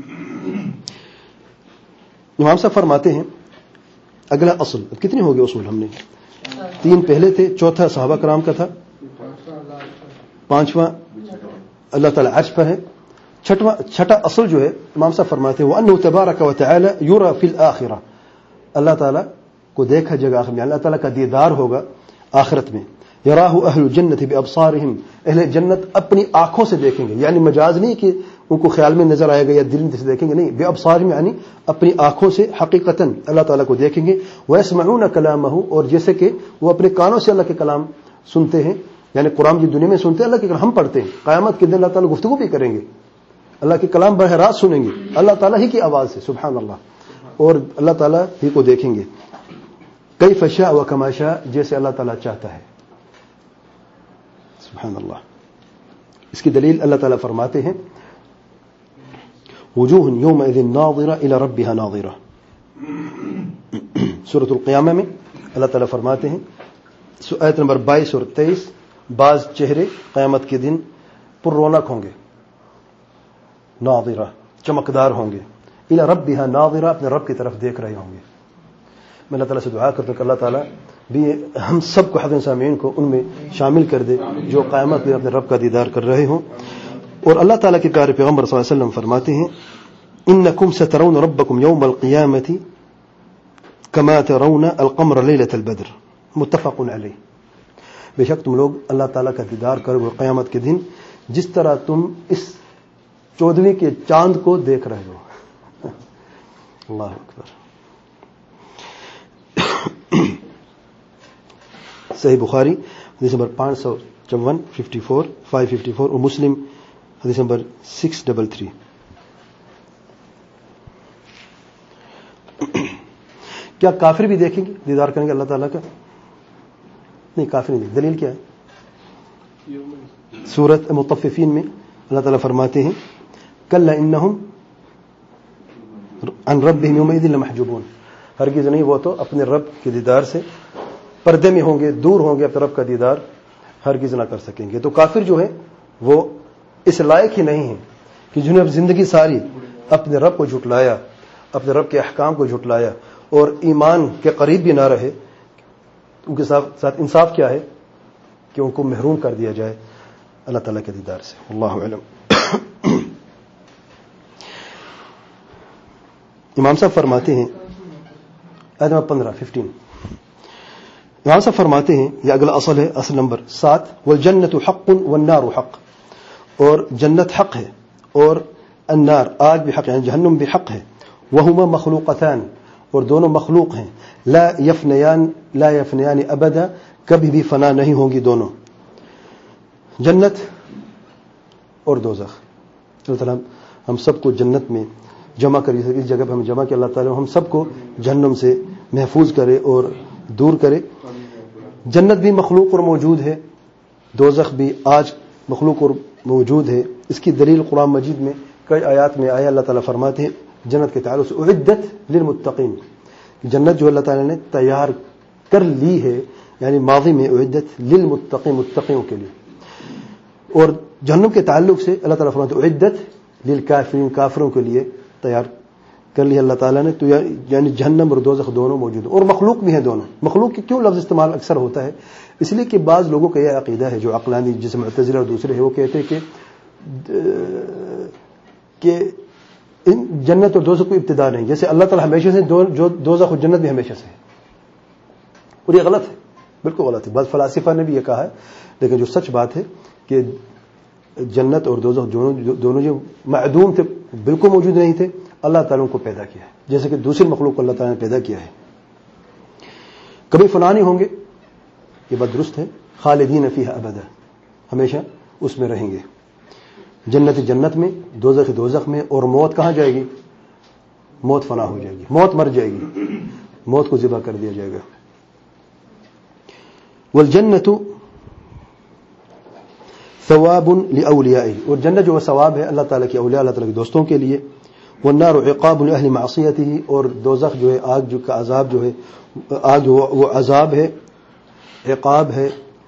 Speaker 1: امام صاحب فرماتے ہیں اگلا اصل، کتنے ہو گئے اصول؟ ہم نے تین پہلے تھے، چوتھا صحابہ کرام کا تھا، پانچواں اللہ تعالیٰ عرش پر ہے، چھٹواں چھٹا اصل جو ہے امام صاحب فرماتے ہیں وَأَنَّهُ تَبَارَكَ وَتَعَالَى يُرَى فِي الْآخِرَةِ، اللہ تعالیٰ کو دیکھا جائے گا آخرت میں، اللہ تعالیٰ کا دیدار ہوگا آخرت میں۔ یراہ اہل الجنت بابصارہم، اہل جنت اپنی آنکھوں سے دیکھیں گے، یعنی مجاز نہیں کہ ان کو خیال میں نظر آئے گا یا دل سے دیکھیں گے، نہیں، بابصارہم یعنی اپنی آنکھوں سے حقیقتاً اللہ تعالیٰ کو دیکھیں گے۔ ویسمعون کلامہ، اور جیسے کہ وہ اپنے کانوں سے اللہ کے کلام سنتے ہیں، یعنی قرآن کی دنیا میں سنتے ہیں، اللہ کے کلام ہم پڑھتے ہیں، قیامت کے دن اللہ تعالیٰ گفتگو بھی کریں گے، اللہ کے کلام براہ راست سنیں گے، اللہ تعالیٰ ہی کی آواز سے، سبحان اللہ، اور اللہ تعالیٰ ہی کو دیکھیں گے، کیف شاء و کما شاء، جیسے اللہ تعالیٰ چاہتا ہے، سبحان اللہ۔ اس کی دلیل اللہ تعالیٰ فرماتے ہیں وجوہ یومئذ ناظرہ الی ربها ناظرہ، سورۃ القیامہ میں اللہ تعالیٰ فرماتے ہیں، آیت نمبر بائیس اور تیئیس، بعض چہرے قیامت کے دن پر رونق ہوں گے، ناظرہ چمکدار ہوں گے، الی ربها ناظرہ اپنے رب کی طرف دیکھ رہے ہوں گے۔ میں اللہ تعالیٰ سے دعا کرتا ہوں کہ اللہ تعالیٰ بھی ہم سب کو، حضرت سامعین کو، ان میں شامل کر دے جو قیامت میں اپنے رب کا دیدار کر رہے ہوں۔ اور اللہ تعالیٰ کے پیارے پیغمبر صلی اللہ علیہ وسلم فرماتے ہیں انکم سترون ربکم یوم القیامۃ کما ترون القمر لیلۃ البدر، متفق علیہ، بے شک تم لوگ اللہ تعالیٰ کا دیدار کرو گے قیامت کے دن جس طرح تم اس چودھویں کے چاند کو دیکھ رہے ہو۔ اللہ اکبر۔ صحیح بخاری حدیث نمبر پانچ سو چون fifty four five fifty four اور مسلم حدیث نمبر سکس ڈبل تھری۔ کیا کافر بھی دیکھیں گے، دیدار کریں گے اللہ تعالیٰ کا؟ نہیں، کافر نہیں۔ دلیل کیا ہے؟ سورۃ مطففین میں اللہ تعالیٰ فرماتے ہیں کلا انہم عن ربہم یومئذ لمحجوبون، ہرگز نہیں، وہ تو اپنے رب کے دیدار سے پردے میں ہوں گے، دور ہوں گے، اپنے رب کا دیدار ہرگز نہ کر سکیں گے۔ تو کافر جو ہے وہ اس لائق ہی نہیں ہے کہ جنہوں نے زندگی ساری اپنے رب کو جھٹلایا، اپنے رب کے احکام کو جھٹلایا اور ایمان کے قریب بھی نہ رہے، ان کے ساتھ انصاف کیا ہے کہ ان کو محروم کر دیا جائے اللہ تعالیٰ کے دیدار سے۔ اللہ علم۔ امام صاحب فرماتے ہیں آیت نمبر پندرہ ففٹین، امام صاحب فرماتے ہیں یہ اگلا اصل ہے، اصل نمبر سات، والجنت حق والنار حق، اور جنت حق ہے اور النار آگ بھی حق، یعنی جہنم بھی حق ہے، وہما مخلوقتان، اور دونوں مخلوق ہیں، لا یفنیان لا یفنیان ابدا، کبھی بھی فنا نہیں ہوں گی دونوں، جنت اور دوزخ۔ اللہ تعالیٰ ہم سب کو جنت میں جمع کر، اس جگہ پہ ہم جمع کہ اللہ تعالیٰ ہم سب کو جہنم سے محفوظ کرے اور دور کرے. جنت بھی مخلوق اور موجود ہے, دوزخ بھی آج مخلوق اور موجود ہے. اس کی دلیل قرآن مجید میں کئی آیات میں آیا. اللہ تعالیٰ فرماتے ہیں جنت کے تعلق سے اعدت للمتقین, جنت جو اللہ تعالیٰ نے تیار کر لی ہے, یعنی ماضی میں اعدت للمتقین, متقیوں کے لیے. اور جہنم کے تعلق سے اللہ تعالیٰ فرماتے ہیں اعدت للکافرین, کافروں کے لیے تیار کر لی اللہ تعالیٰ نے. تو یعنی جہنم اور دوزخ دونوں موجود ہیں, اور مخلوق بھی ہیں دونوں. مخلوق کی کیوں لفظ استعمال اکثر ہوتا ہے؟ اس لیے کہ بعض لوگوں کا یہ عقیدہ ہے جو عقلانی, جیسے معتزلہ اور دوسرے ہیں, وہ کہتے ہیں کہ کہ جنت اور دوزخ کوئی ابتدا نہیں, جیسے اللہ تعالیٰ ہمیشہ سے, جو دوزخ اور جنت بھی ہمیشہ سے ہے. اور یہ غلط ہے, بالکل غلط ہے. بعض فلاسفہ نے بھی یہ کہا ہے, لیکن جو سچ بات ہے کہ جنت اور دوزخ دونوں دونوں جو معدوم تھے, بالکل موجود نہیں تھے, اللہ تعالیٰ کو پیدا کیا ہے, جیسے کہ دوسری مخلوق کو اللہ تعالیٰ نے پیدا کیا ہے. کبھی فنا نہیں ہوں گے, یہ بات درست ہے. خالدین فیہا ابدا, ہمیشہ اس میں رہیں گے. جنت جنت میں, دوزخ دوزخ میں. اور موت کہاں جائے گی؟ موت فنا ہو جائے گی, موت مر جائے گی, موت کو ذبح کر دیا جائے گا. والجنت ثواب لاولیائہ, اور جنت جو ثواب ہے اللہ تعالیٰ کے اولیاء, اللہ تعالیٰ کے دوستوں کے لیے. والنار عقاب لاہل معصیتہ, اور دوزخ جو ہے, آگ جو کا عذاب جو ہے, آگ جو وہ عذاب ہے, عقاب ہے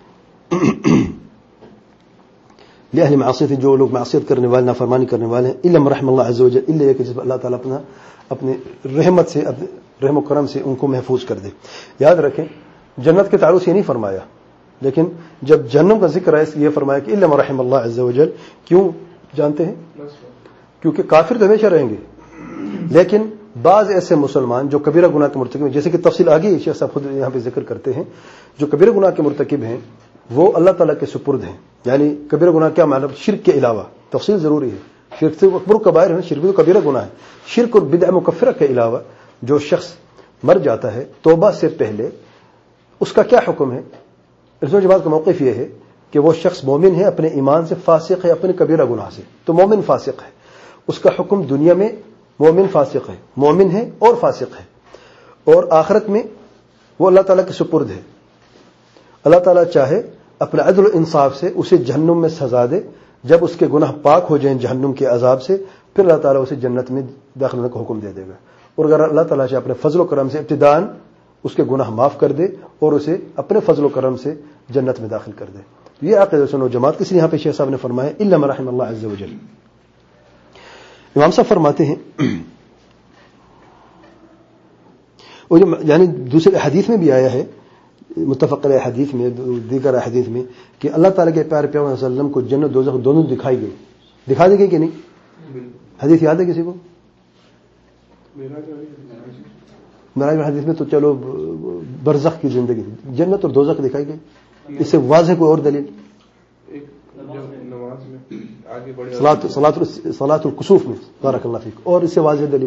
Speaker 1: لاہل معصیتہ, جو لوگ معصیت کرنے والے, نافرمانی کرنے والے ہیں. الا من رحم اللہ عز وجل, الا کہ جس اللہ تعالیٰ اپنا اپنے رحمت سے, اپنے رحم و کرم سے ان کو محفوظ کر دے. یاد رکھیں جنت کے تعلق سے یہ نہیں فرمایا, لیکن جب جہنم کا ذکر ہے یہ فرمایا کہ الا من رحم اللہ عز وجل. کیوں جانتے ہیں؟ کیونکہ کافر تو ہمیشہ رہیں گے, لیکن بعض ایسے مسلمان جو کبیرہ گناہ کے مرتکب ہیں, جیسے کہ تفصیل آگے شیخ صاحب خود یہاں پہ ذکر کرتے ہیں, جو کبیرہ گناہ کے مرتکب ہیں وہ اللہ تعالیٰ کے سپرد ہیں. یعنی کبیرہ گناہ کیا مطلب؟ شرک کے علاوہ. تفصیل ضروری ہے, شرک سے اکبر کبائر ہے, شرک تو کبیرہ گناہ ہے. شرک اور بدعہ مکفرہ کے علاوہ جو شخص مر جاتا ہے توبہ سے پہلے, اس کا کیا حکم ہے؟ اس بات کا موقف یہ ہے کہ وہ شخص مومن ہے, اپنے ایمان سے فاسق ہے, اپنے کبیرہ گناہ سے, تو مومن فاسق ہے. اس کا حکم دنیا میں مومن فاسق ہے, مومن ہے اور فاسق ہے, اور آخرت میں وہ اللہ تعالیٰ کے سپرد ہے. اللہ تعالیٰ چاہے اپنے عدل و انصاف سے اسے جہنم میں سزا دے, جب اس کے گناہ پاک ہو جائیں جہنم کے عذاب سے, پھر اللہ تعالیٰ اسے جنت میں داخل ہونے کا حکم دے دے گا. اور اگر اللہ تعالیٰ چاہے اپنے فضل و کرم سے ابتداءً اس کے گناہ معاف کر دے اور اسے اپنے فضل و کرم سے جنت میں داخل کر دے. تو یہ عقیدہ سنو جماعت, کس لیے یہاں پہ شیخ صاحب نے فرمایا الا من رحم اللہ عز وجل. امام صاحب فرماتے ہیں, اور یعنی دوسرے حدیث میں بھی آیا ہے, متفق علیہ حدیث میں, دیگر حدیث میں, کہ اللہ تعالیٰ کے پیارے پیغمبر صلی اللہ علیہ وسلم کو جنت دوزخ دونوں دکھائی گئی. دکھا دی گئی کہ نہیں؟ حدیث یاد ہے کسی کو؟ معراج حدیث میں تو چلو برزخ کی زندگی, جنت اور دوزخ دکھائی گئی. اس سے واضح کوئی اور دلیل؟ صلاۃ الکسوف میں, بارک اللہ فیک, اور اس سے واضح دلیل؟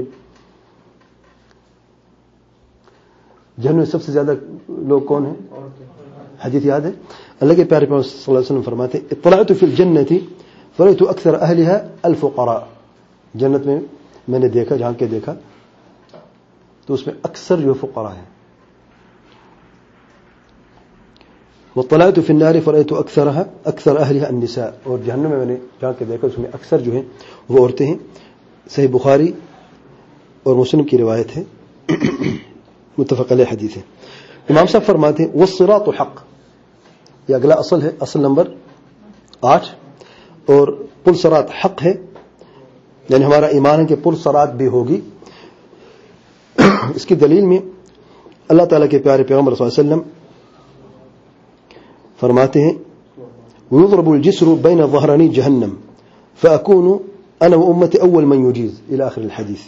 Speaker 1: جہنم میں سب سے زیادہ لوگ کون ہیں؟ حدیث یاد ہے, اللہ کے پیارے پیغمبر صلی اللہ علیہ وسلم فرماتے ہیں اطلعت فی الجنۃ فرأیت اکثر اہلها الفقراء, جنت میں میں نے دیکھا, جہاں کے دیکھا تو اس میں اکثر جو فقراء ہیں. واطلعت فی النار فرأیت اکثرها اکثر اہلها النساء, اور جہنم میں میں نے جہاں کے دیکھا اس میں اکثر جو ہیں وہ عورتیں ہیں. صحیح بخاری اور مسلم کی روایت ہے, متفق علیہ حدیث ہے. امام صاحب فرماتے ہیں والصراط حق, یہ اگلا اصل ہے, اصل نمبر آٹھ. اور پل صراط حق ہے, یعنی ہمارا ایمان ہے کہ پل صراط بھی ہوگی. اس کی دلیل میں اللہ تعالیٰ کے پیارے پیغمبر صلی اللہ علیہ وسلم فرماتے ہیں ويضرب الجسر بين ظهراني جهنم فأكون أنا وأمتي أول من يجيز إلى آخر الحديث.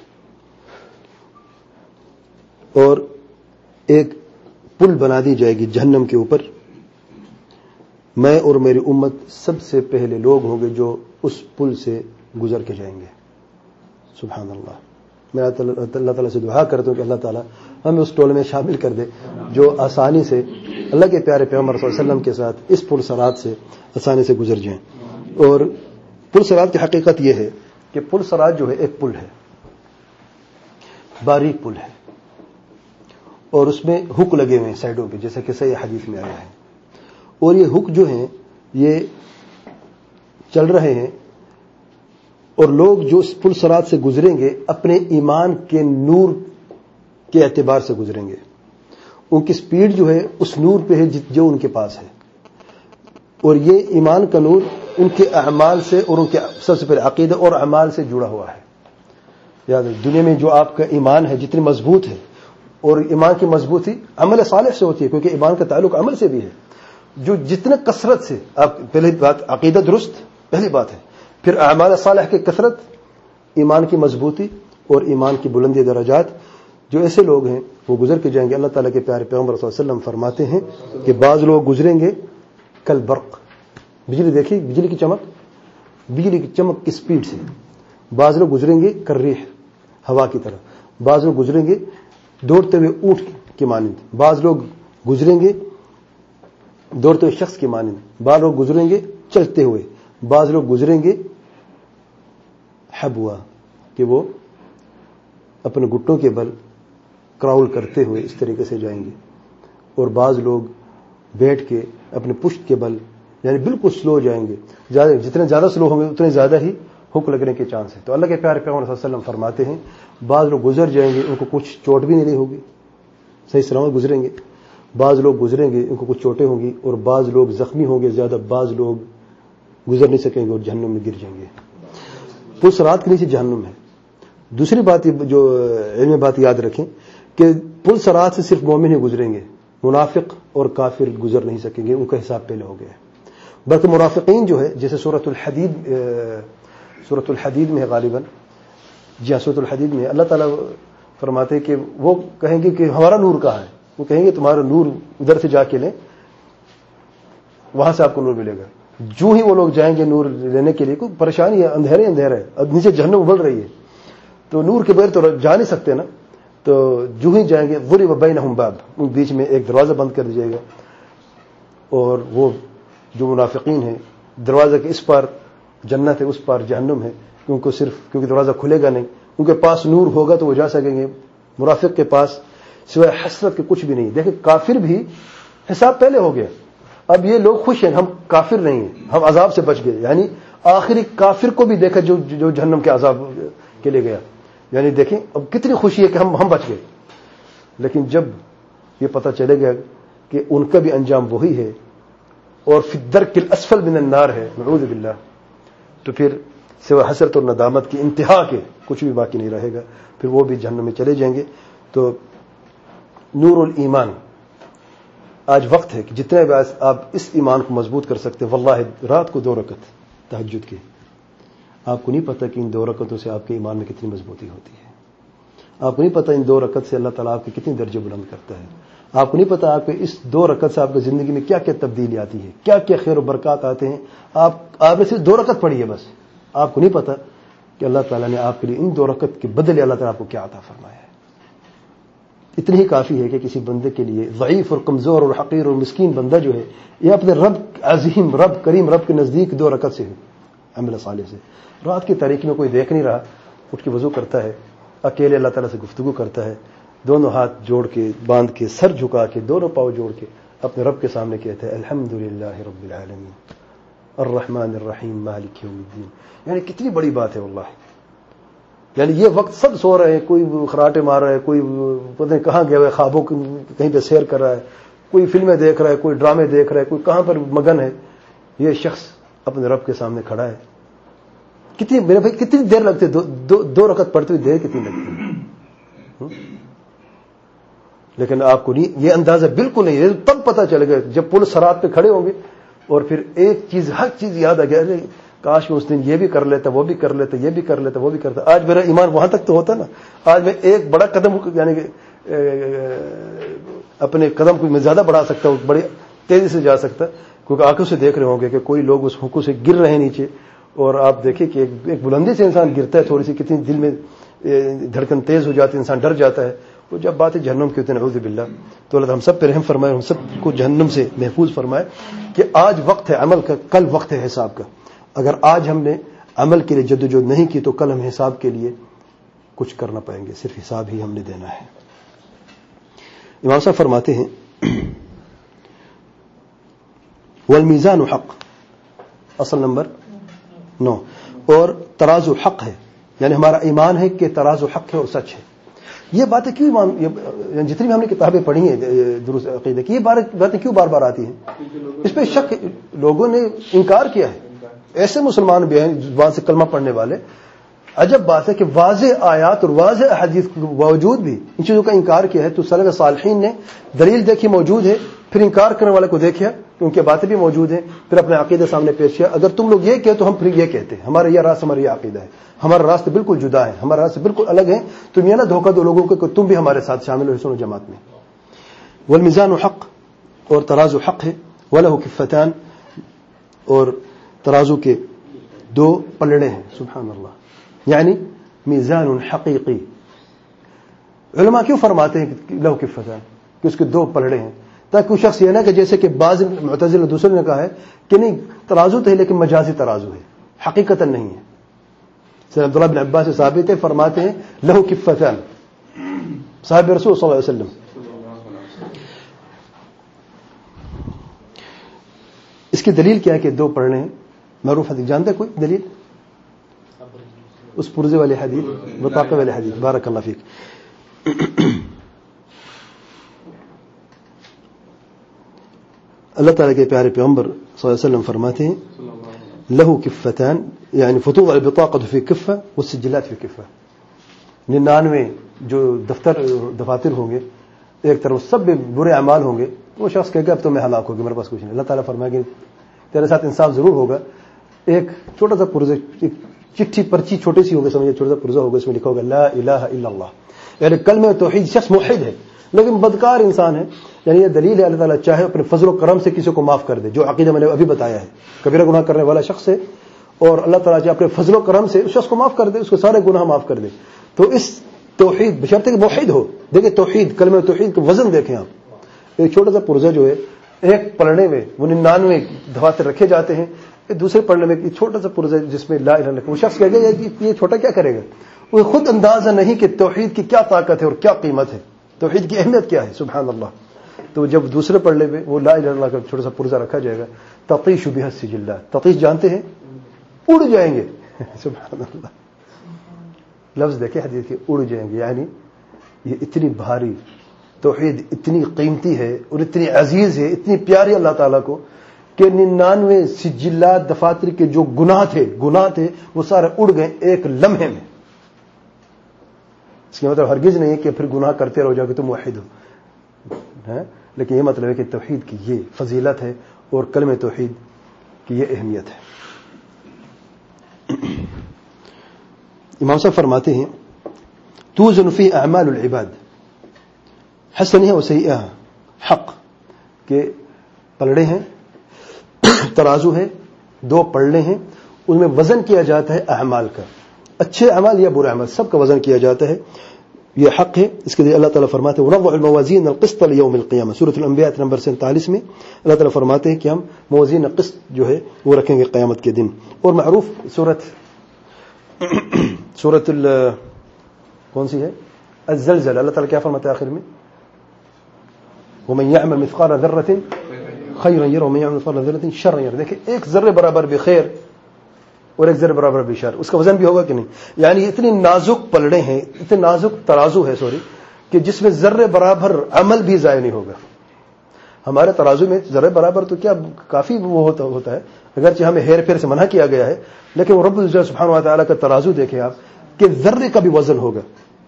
Speaker 1: اور ایک پل بنا دی جائے گی جہنم کے اوپر, میں اور میری امت سب سے پہلے لوگ ہوں گے جو اس پل سے گزر کے جائیں گے. سبحان اللہ. میں اللہ تعالیٰ سے دعا کرتا ہوں کہ اللہ تعالیٰ ہمیں اس ٹولے میں شامل کر دے جو آسانی سے اللہ کے پیارے پیغمبر صلی اللہ علیہ وسلم کے ساتھ اس پل صراط سے آسانی سے گزر جائیں. اور پل صراط کی حقیقت یہ ہے کہ پل صراط جو ہے ایک پل ہے, باریک پل ہے, اور اس میں ہک لگے ہوئے ہیں سائڈوں پہ، جیسا کہ صحیح حدیث میں آیا ہے. اور یہ ہک جو ہیں یہ چل رہے ہیں، اور لوگ جو اس پل صراط سے گزریں گے اپنے ایمان کے نور کے اعتبار سے گزریں گے. ان کی سپیڈ جو ہے اس نور پہ ہے جو ان کے پاس ہے، اور یہ ایمان کا نور ان کے اعمال سے اور ان کے سب سے پہلے عقیدہ اور اعمال سے جڑا ہوا ہے. یاد ہے دنیا میں جو آپ کا ایمان ہے جتنی مضبوط ہے، اور ایمان کی مضبوطی عمل صالح سے ہوتی ہے، کیونکہ ایمان کا تعلق عمل سے بھی ہے. جو جتنے کثرت سے آپ پہلی بات عقیدہ درست پہلی بات ہے، پھر اعمال صالح کی کثرت، ایمان کی مضبوطی اور ایمان کی بلندی درجات. جو ایسے لوگ ہیں وہ گزر کے جائیں گے. اللہ تعالیٰ کے پیارے پیغمبر صلی اللہ علیہ وسلم فرماتے ہیں کہ بعض لوگ گزریں گے کل برق، بجلی دیکھی بجلی کی چمک، بجلی کی چمک کی سپیڈ سے. بعض لوگ گزریں گے کرریح، ہوا کی طرح. بعض لوگ گزریں گے دوڑتے ہوئے اونٹ کی مانند. بعض لوگ گزریں گے دوڑتے ہوئے شخص کی مانند. بعض لوگ گزریں گے چلتے ہوئے. بعض لوگ گزریں گے حبوا، کہ وہ اپنے گھٹوں کے بل کراؤل کرتے ہوئے اس طریقے سے جائیں گے. اور بعض لوگ بیٹھ کے اپنے پشت کے بل یعنی بالکل سلو جائیں گے. جتنے زیادہ سلو ہوں گے اتنے زیادہ ہی ہک لگنے کے چانس ہے. تو اللہ کے پیارے پیغمبر صلی اللہ علیہ وسلم فرماتے ہیں بعض لوگ گزر جائیں گے ان کو کچھ چوٹ بھی نہیں ہوگی، صحیح سلامت گزریں گے. بعض لوگ گزریں گے ان کو کچھ چوٹیں ہوں گی، اور بعض لوگ زخمی ہوں گے زیادہ. بعض لوگ گزر نہیں سکیں گے اور جہنم میں گر جائیں گے. پل صراط کے نیچے جہنم ہے. دوسری بات جو علمی بات یاد رکھیں کہ پل صراط سے صرف مومن ہی گزریں گے، منافق اور کافر گزر نہیں سکیں گے، ان کا حساب پہلے ہو گیا ہے. بلکہ منافقین جو ہے جیسے سورۃ الحدید سورۃ الحدید میں ہے غالباً، جی ہاں سورۃ الحدید میں اللہ تعالیٰ فرماتے ہیں کہ وہ کہیں گے کہ ہمارا نور کہاں ہے. وہ کہیں گے تمہارا نور ادھر سے جا کے لیں، وہاں سے آپ کو نور ملے گا. جو ہی وہ لوگ جائیں گے نور لینے کے لیے، کوئی پریشانی ہے، اندھیرے اندھیرا ہے، اب نیچے جہنم ابل رہی ہے، تو نور کے بغیر تو جا نہیں سکتے نا. تو جو ہی جائیں گے ضرب بینہم باب، ان بیچ میں ایک دروازہ بند کر دیا گا. اور وہ جو منافقین ہیں دروازے کے اس پار جنت ہے اس پار جہنم ہے، کیونکہ صرف کیونکہ دروازہ کھلے گا نہیں. ان کے پاس نور ہوگا تو وہ جا سکیں گے. منافق کے پاس سوائے حسرت کے کچھ بھی نہیں. دیکھیں کافر بھی حساب پہلے ہو گیا. اب یہ لوگ خوش ہیں ہم کافر نہیں ہیں، ہم عذاب سے بچ گئے. یعنی آخری کافر کو بھی دیکھا جو جو جہنم کے عذاب کے لیے گیا. یعنی دیکھیں اب کتنی خوشی ہے کہ ہم ہم بچ گئے. لیکن جب یہ پتہ چلے گا کہ ان کا بھی انجام وہی ہے اور فی الدرک الاسفل من النار ہے، نعوذ باللہ، تو پھر سوائے حسرت اور ندامت کی انتہا کے کچھ بھی باقی نہیں رہے گا. پھر وہ بھی جہنم میں چلے جائیں گے. تو نور الایمان، آج وقت ہے کہ جتنے بھی آپ اس ایمان کو مضبوط کر سکتے ہیں. واللہ رات کو دو رکعت تہجد کی، آپ کو نہیں پتہ کہ ان دو رکعتوں سے آپ کے ایمان میں کتنی مضبوطی ہوتی ہے. آپ کو نہیں پتہ ان دو رکعت سے اللہ تعالیٰ آپ کے کتنی درجے بلند کرتا ہے. آپ کو نہیں پتہ آپ کے اس دو رکعت سے آپ کی زندگی میں کیا کیا تبدیلی آتی ہے، کیا کیا خیر و برکات آتے ہیں. آپ آپ نے صرف دو رکعت پڑھی ہے بس، آپ کو نہیں پتہ کہ اللہ تعالیٰ نے آپ کے لیے ان دو رکعت کے بدلے اللہ تعالیٰ آپ کو کیا عطا فرمایا ہے. اتنی ہی کافی ہے کہ کسی بندے کے لیے ضعیف اور کمزور اور حقیر اور مسکین بندہ جو ہے یہ اپنے رب عظیم رب کریم رب کے نزدیک دو رکعت سے ہے عمل صالح سے. رات کی تاریکی میں کوئی دیکھ نہیں رہا، اٹھ کے وضو کرتا ہے، اکیلے اللہ تعالیٰ سے گفتگو کرتا ہے، دونوں ہاتھ جوڑ کے باندھ کے سر جھکا کے دونوں پاؤں جوڑ کے اپنے رب کے سامنے کہتا ہے الحمدللہ رب العالمین الرحمن الرحیم مالک یوم الدین. یعنی کتنی بڑی بات ہے واللہ. یعنی یہ وقت سب سو رہے ہیں، کوئی خراٹے مار رہا ہے، کوئی پتہ نہیں کہاں گیا ہوا ہے، خوابوں کہیں پہ سیر کر رہا ہے، کوئی فلمیں دیکھ رہا ہے، کوئی ڈرامے دیکھ رہا ہے، کوئی کہاں پر مگن ہے. یہ شخص اپنے رب کے سامنے کھڑا ہے. کتنی میرے بھائی کتنی دیر لگتی ہے دو, دو, دو رکعت پڑھتے ہوئے دیر کتنی لگتی ہے. لیکن آپ کو نہیں یہ اندازہ بالکل نہیں ہے. تب پتہ چلے گا جب پل صراط پہ کھڑے ہوں گے اور پھر ایک چیز ہر چیز یاد آ گیا، کاش میں اس دن یہ بھی کر لیتا، وہ بھی کر لیتا، یہ بھی کر لیتا، وہ بھی کرتا. آج میرا ایمان وہاں تک تو ہوتا نا. آج میں ایک بڑا قدم یعنی کہ اپنے قدم کو میں زیادہ بڑھا سکتا ہوں، بڑی تیزی سے جا سکتا، کیونکہ آنکھوں سے دیکھ رہے ہوں گے کہ کوئی لوگ اس حقوق سے گر رہے ہیں نیچے. اور آپ دیکھیں کہ ایک بلندی سے انسان گرتا ہے، تھوڑی سی کتنی دل میں دھڑکن تیز ہو جاتی ہے، انسان ڈر جاتا ہے. وہ جب بات ہے جہنم کی ہوتی ہے نعوذ باللہ. تو اللہ ہم سب پہ رحم فرمائے، ہم سب کو جہنم سے محفوظ فرمائے. کہ آج وقت ہے عمل کا، کل وقت ہے حساب کا. اگر آج ہم نے عمل کے لیے جدوجہد نہیں کی تو کل ہم حساب کے لیے کچھ کرنا پائیں گے، صرف حساب ہی ہم نے دینا ہے. امام صاحب فرماتے ہیں والمیزان حق، اصل نمبر نو، اور ترازو حق ہے، یعنی ہمارا ایمان ہے کہ ترازو حق ہے اور سچ ہے. یہ باتیں کیوں ایمان، جتنی بھی ہم نے کتابیں پڑھی ہیں دروس عقیدہ کی، یہ باتیں کیوں بار بار آتی ہیں؟ اس پہ شک لوگوں نے انکار کیا ہے. ایسے مسلمان بھی ہیں زبان سے کلمہ پڑھنے والے، عجب بات ہے کہ واضح آیات اور واضح احادیث کے باوجود بھی ان چیزوں کا انکار کیا ہے. تو سلف صالحین نے دلیل دیکھی موجود ہے، پھر انکار کرنے والے کو دیکھا کہ ان کی باتیں بھی موجود ہیں، پھر اپنے عقیدے سامنے پیش کیا. اگر تم لوگ یہ کہے تو ہم پھر یہ کہتے ہیں، ہمارا یہ راستہ، ہمارا یہ عقیدہ ہے، ہمارا راستہ بالکل جدا ہے، ہمارا راستہ بالکل الگ ہے. تم یہ نہ دھوکہ دو لوگوں کو کہ تم بھی ہمارے ساتھ شامل ہو سنو جماعت میں. والمیزان حق، اور ترازو حق ہے. وله کفتان، اور ترازو کے دو پلڑے ہیں. سبحان اللہ، یعنی میزان حقیقی. علماء کیوں فرماتے ہیں کہ لہو کفتان، کہ اس کے دو پلڑے ہیں، تاکہ وہ شخص یہ نہ کہ جیسے کہ بعض معتزلہ نے دوسرے نے کہا ہے کہ نہیں ترازو تو ہے لیکن مجازی ترازو ہے، حقیقتا نہیں ہے. سید عبداللہ بن عباس سے ثابت ہے، فرماتے ہیں لہو کفتان، صاحب رسول صلی اللہ علیہ وسلم. اس کی دلیل کیا ہے کہ دو پڑھنے ہیں؟ معروف حدیث جانتے کوئی دلیل؟ اس پرزے والے حدیث، بطاقے والے حدیث. بارک اللہ فیک. اللہ تعالیٰ کے پیارے پیغمبر صلی اللہ علیہ وسلم فرماتے ہیں لہو کفتان، یعنی فتوح البطاقۃ فی کفہ والسجلات فی کفہ. ننانوے جو دفتر دفاتر ہوں گے ایک طرف، سب بھی برے اعمال ہوں گے. وہ شخص کہے گا اب تو میں ہلاک ہوگی، میرے پاس کچھ نہیں. اللہ تعالیٰ فرمائے گا تیرے ساتھ انصاف ضرور ہوگا. ایک چھوٹا سا پرزہ، ایک چٹھی پرچی چھوٹی سی ہوگی، سمجھے چھوٹا سا پرزہ ہوگا، اس میں لکھا ہوگا لا الہ الا اللہ، یعنی کلمہ توحید. شخص موحد ہے لیکن بدکار انسان ہے. یعنی یہ دلیل ہے اللہ تعالیٰ چاہے اپنے فضل و کرم سے کسی کو معاف کر دے. جو عقیدہ میں نے ابھی بتایا ہے، کبیرہ گناہ کرنے والا شخص ہے اور اللہ تعالیٰ چاہے اپنے فضل و کرم سے اس شخص کو معاف کر دے، اس کو سارے گناہ معاف کر دے. تو اس توحید بشرط کہ موحد ہو. دیکھیں توحید، کلمہ توحید کا وزن دیکھیں آپ. ایک چھوٹا سا پرزہ جو ہے ایک پلڑے میں وہ ننانوے دفاتر رکھے جاتے ہیں، دوسرے پلڑے میں چھوٹا سا پرزہ جس میں لا الہ الا اللہ. وہ شخص کہے گا یہ چھوٹا کیا کرے گا؟ وہ خود اندازہ نہیں کہ توحید کی کیا طاقت ہے اور کیا قیمت ہے، توحید کی اہمیت کیا ہے. سبحان اللہ. تو جب دوسرے پلڑے میں وہ لا الہ الا اللہ کا چھوٹا سا پرزہ رکھا جائے گا، تطیش بها السجلات. تطیش جانتے ہیں؟ اڑ جائیں گے. سبحان اللہ، لفظ دیکھیں حدیث کے، اڑ جائیں گے. یعنی یہ اتنی بھاری توحید، اتنی قیمتی ہے اور اتنی عزیز ہے، اتنی پیاری اللہ تعالیٰ کو کہ ننانوے سجلات دفاتر کے جو گناہ تھے گناہ تھے وہ سارے اڑ گئے ایک لمحے میں. اس کا مطلب ہرگز نہیں ہے کہ پھر گناہ کرتے رہو جاؤ کہ تم موحد ہو، لیکن یہ مطلب ہے کہ توحید کی یہ فضیلت ہے اور کلمہ توحید کی یہ اہمیت ہے. امام صاحب فرماتے ہیں توزن فی اعمال العباد حسنہ و سیئہ. حق کے پلڑے ہیں، ترازو ہے، دو پلڑے ہیں، ان میں وزن کیا جاتا ہے اعمال کا، اچھے اعمال یا برے اعمال، سب کا وزن کیا جاتا ہے. یہ حق ہے. اس کے لیے اللہ تعالیٰ فرماتے ہیں وَنَضَعُ الْمَوَازِينَ الْقِسْطَ لِيَوْمِ الْقِيَامَةِ. سورۃ الانبیاء نمبر سینتالیس میں اللہ تعالیٰ فرماتے ہیں کہ ہم موازین قسط جو ہے وہ رکھیں گے قیامت کے دن. اور معروف سورۃ سورۃ ال کون سی ہے؟ الزلزلہ. اللہ تعالیٰ کیا فرماتا ہے آخر میں؟ وَمَن يَعْمَلْ مِثْقَالَ ذَرَّةٍ خَيْرًا يَرَهُ وَمَن يَعْمَلْ مِثْقَالَ ذَرَّةٍ شَرًّا يَرَهُ. دیکھیں ایک ذرے برابر بھی خیر اور ایک ذرے برابر بھی شر، اس کا وزن بھی ہوگا کہ نہیں؟ یعنی اتنی نازک پلڑے ہیں، اتنے نازک ترازو ہے سوری کہ جس میں ذرے برابر عمل بھی ضائع نہیں ہوگا. ہمارے ترازو میں ذرے برابر تو کیا کافی وہ ہوتا ہوتا ہے، اگرچہ ہمیں ہیر پھیر سے منع کیا گیا ہے، لیکن وہ رب العزت سبحانہ و تعالیٰ کا ترازو دیکھیں آپ کہ ذرے کا بھی وزن ہوگا.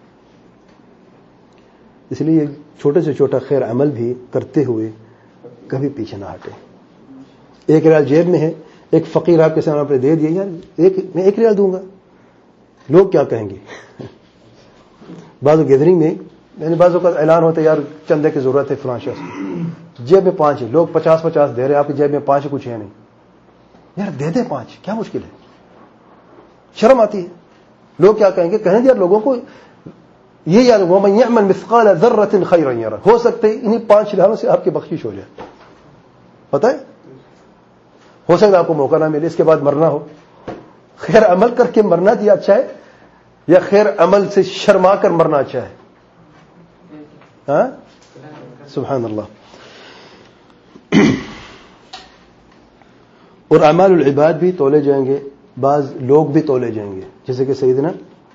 Speaker 1: اس لیے چھوٹے سے چھوٹا خیر عمل بھی کرتے ہوئے کبھی پیچھے نہ ہٹے. ایک ریال جیب میں ہے، ایک فقیر آپ کے سامنے آپ نے دے دیا، یار ایک میں ایک ریال دوں گا، لوگ کیا کہیں گے؟ بعض گیدرنگ میں یعنی بعضوں کا اعلان ہوتا ہے یار چندے کی ضرورت ہے فلاں شخص کو، جیب میں پانچ ہے، لوگ پچاس پچاس دے رہے ہیں، آپ کی جیب میں پانچ کچھ ہے نہیں، یار دے دے پانچ، کیا مشکل ہے؟ شرم آتی ہے. لوگ کیا کہیں گے؟ کہیں یار لوگوں کو یہ یاد وَمَن يَعْمَلْ مِثْقَالَ ذَرَّةٍ خَيْرًا يَرَهُ. ہو سکتے انہیں پانچ لحاظوں سے آپ کی بخشش ہو جائے. پتہ ہے ہو سکتا ہے آپ کو موقع نہ ملے، اس کے بعد مرنا ہو. خیر عمل کر کے مرنا دیا اچھا ہے یا خیر عمل سے شرما کر مرنا اچھا ہے؟ ہاں سبحان اللہ. اور اعمال العباد بھی تولے جائیں گے, بعض لوگ بھی تولے جائیں گے, جیسے کہ سیدنا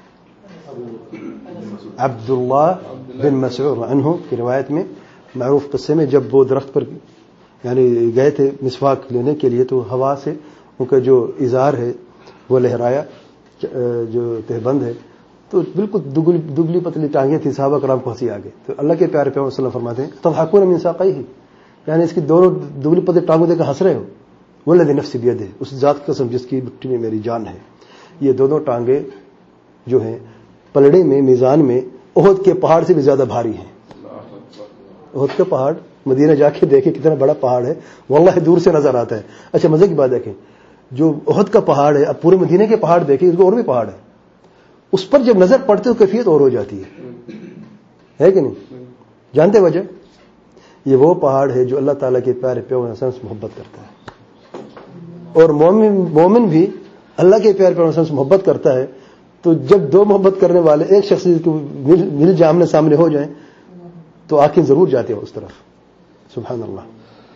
Speaker 1: عبداللہ بن مسعود عنہ کی روایت میں معروف قصے میں, جب وہ درخت پر یعنی گئے تھے مسواک لینے کے لیے, تو ہوا سے ان کا جو ازار ہے وہ لہرایا, جو تہبند ہے, تو بالکل دگلی دبلی پتلی ٹانگیں تھی. صحابہ کرام کو ہنسی آ گئی. تو اللہ کے پیارے پیغمبر صلی اللہ علیہ وسلم فرماتے ہیں تضحکون من ساقیہ, یعنی اس کی دونوں دبلی پتلی ٹانگوں دے کر ہنس رہے ہو. والذی نفسی بیدہ, اس ذات کی قسم جس کی مٹھی میں میری جان ہے, یہ دونوں ٹانگیں جو ہیں پلڑے میں میزان میں احد کے پہاڑ سے بھی زیادہ بھاری ہیں. احد کا پہاڑ مدینہ جا کے دیکھیں کتنا بڑا پہاڑ ہے, واللہ دور سے نظر آتا ہے. اچھا مزے کی بات دیکھیں, جو احد کا پہاڑ ہے, اب پورے مدینہ کے پہاڑ دیکھیں, اس کو اور بھی پہاڑ ہے, اس پر جب نظر پڑتے تو کیفیت اور ہو جاتی ہے, ہے کہ نہیں؟ جانتے وجہ؟ یہ وہ پہاڑ ہے جو اللہ تعالیٰ کے پیارے پیغمبر سے محبت کرتا ہے. اور مومن مومن بھی اللہ کے پیارے پیغمبر سے محبت کرتا ہے. تو جب دو محبت کرنے والے ایک شخص کو مل, مل جامنے سامنے ہو جائیں تو آنکھیں ضرور جاتے ہیں اس طرف. سبحان اللہ.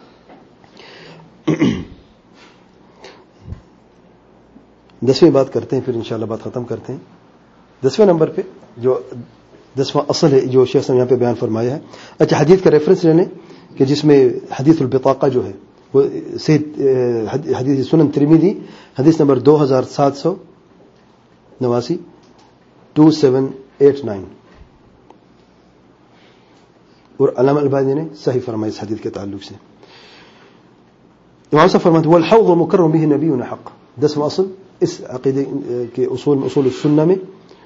Speaker 1: دسویں بات کرتے ہیں, پھر انشاءاللہ بات ختم کرتے ہیں. دسویں نمبر پہ جو دسواں اصل ہے جو شیخ صاحب یہاں پہ بیان فرمایا ہے. اچھا حدیث کا ریفرنس لے لیں کہ جس میں حدیث البطاقہ جو ہے وہ حدیث سنن ترمذی حدیث نمبر دو ہزار سات سو نواسی ٹو سیون ایٹ نائن, اور علامہ البانی نے صحیح فرمایا اس حدیث کے تعلق سے. امام صاحب فرماتے ہیں والحوض مکرم به نبینا حق. دسواں اصل اس عقیدے کے اصول اصول السنہ میں,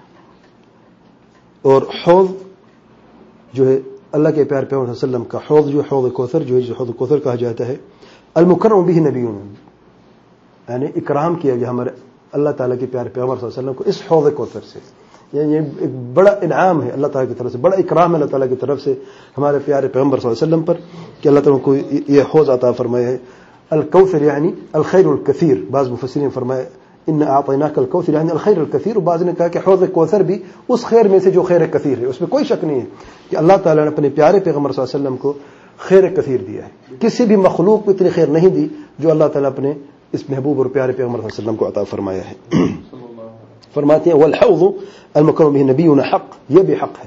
Speaker 1: اور حوض جو ہے اللہ کے پیارے پیغمبر صلی اللہ علیہ وسلم کا حوض جو حوض کوثر جو ہے جو حوض کوثر کہا جاتا ہے, المکرم به نبینا, یعنی اکرام کیا گیا ہمارے اللہ تعالیٰ کے پیارے پیغمبر صلی اللہ علیہ وسلم کو اس حوض کوثر سے. یعنی ایک بڑا انعام ہے اللہ تعالیٰ کی طرف سے, بڑا اکرام ہے اللہ تعالیٰ کی طرف سے ہمارے پیارے پیغمبر صلی اللہ علیہ وسلم پر کہ اللہ تعالیٰ کو یہ حوض عطا فرمایا ہے. الکوثر یعنی الخیر الکثیر, بعض مفسرین نے فرمایا ان اعطیناک الکوثر یعنی الخیر الکثیر, اور بعض نے کہا کہ حوض کوثر بھی اس خیر میں سے جو خیر کثیر ہے. اس میں کوئی شک نہیں ہے کہ اللہ تعالیٰ نے اپنے پیارے پیغمبر صلی اللہ علیہ وسلم کو خیر کثیر دیا ہے. کسی بھی مخلوق کو اتنی خیر نہیں دی جو اللہ تعالیٰ اپنے اس محبوب اور پیارے پیغمبر صلی اللہ علیہ وسلم کو عطا فرمایا ہے. فرماتے ہیں والحوض المکرم به نبینا حق, یہ بھی حق ہے.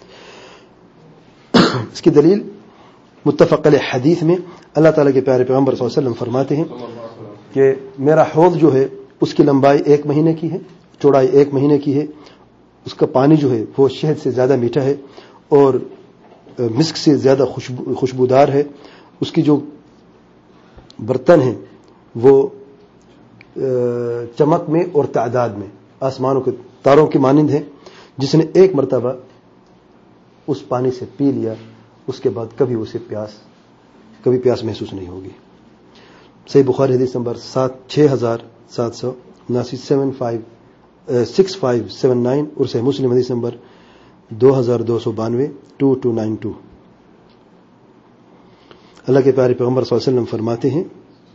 Speaker 1: اس کی دلیل متفق علیہ حدیث میں اللہ تعالیٰ کے پیارے پیغمبر صلی اللہ علیہ وسلم فرماتے ہیں کہ میرا حوض جو ہے اس کی لمبائی ایک مہینے کی ہے, چوڑائی ایک مہینے کی ہے, اس کا پانی جو ہے وہ شہد سے زیادہ میٹھا ہے اور مسک سے زیادہ خوشبو خوشبودار ہے. اس کی جو برتن ہیں وہ چمک میں اور تعداد میں آسمانوں کے تاروں کی مانند ہیں. جس نے ایک مرتبہ اس پانی سے پی لیا اس کے بعد کبھی اسے پیاس کبھی پیاس محسوس نہیں ہوگی. صحیح بخاری حدیث نمبر سات چھ ہزار سات سو اناسی seven five six five seven nine, اور صحیح مسلم حدیث نمبر دو ہزار دو سو بانوے ٹو ٹو نائن ٹو. اللہ کے پیارے پیغمبر صلی اللہ علیہ وسلم فرماتے ہیں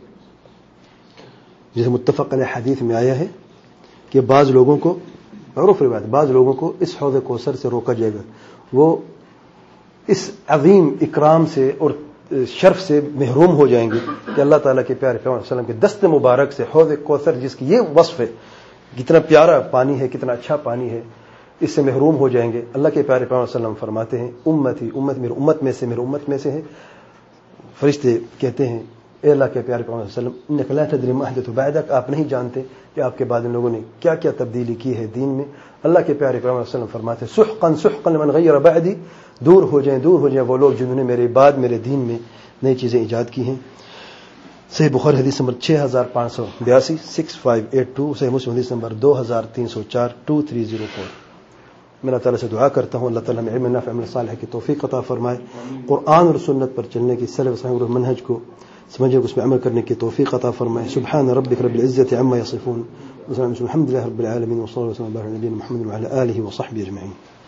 Speaker 1: جسے متفق علیہ حدیث میں آیا ہے کہ بعض لوگوں کو, معروف روایت, بعض لوگوں کو اس حوض کوثر سے روکا جائے گا, وہ اس عظیم اکرام سے اور شرف سے محروم ہو جائیں گے کہ اللہ تعالیٰ کے پیارے پیغمبر صلی اللہ علیہ وسلم کے دست مبارک سے حوض کوثر جس کی یہ وصف ہے, کتنا پیارا پانی ہے, کتنا اچھا پانی ہے, اس سے محروم ہو جائیں گے. اللہ کے پیارے پیغمبر صلی اللہ علیہ وسلم فرماتے ہیں امتی امت میری امت میں سے میری امت میں سے ہے. فرشتے کہتے ہیں اے اللہ کے پیارے پیغمبر صلی اللہ علیہ وسلم انک لا تدری ما احدث بعدک, آپ نہیں جانتے کہ آپ کے بعد ان لوگوں نے کیا کیا تبدیلی کی ہے دین میں. اللہ کے پیارے پیغمبر صلی اللہ علیہ وسلم فرماتے ہیں سحقا سحقا لمن غیر بعدی, دور ہو جائیں دور ہو جائیں وہ لوگ جنہوں نے میرے بعد میرے دین میں نئی چیزیں ایجاد کی ہیں. صحیح بخاری حدیث نمبر چھ ہزار پانچ سو بیاسی سکس فائیو ایٹ ٹو, صحیح مسلم حدیث نمبر دو ہزار تین سو چار ٹو تھری زیرو فور. میں اللہ تعالیٰ سے دعا کرتا ہوں اللہ تعالیٰ میں علم نافع عمل صالح کی توفیق عطا فرمائے, قرآن اور سنت پر چلنے کی سلف صحیح اور منہج کو سمجھے اس میں عمل کرنے کی توفیق عطا فرمائے. سبحان ربک رب العزة عما یصفون, الحمد لله رب العالمین, وصلی اللہ وسلم علی نبینا محمد وعلی آلہ وصحبہ اجمعین.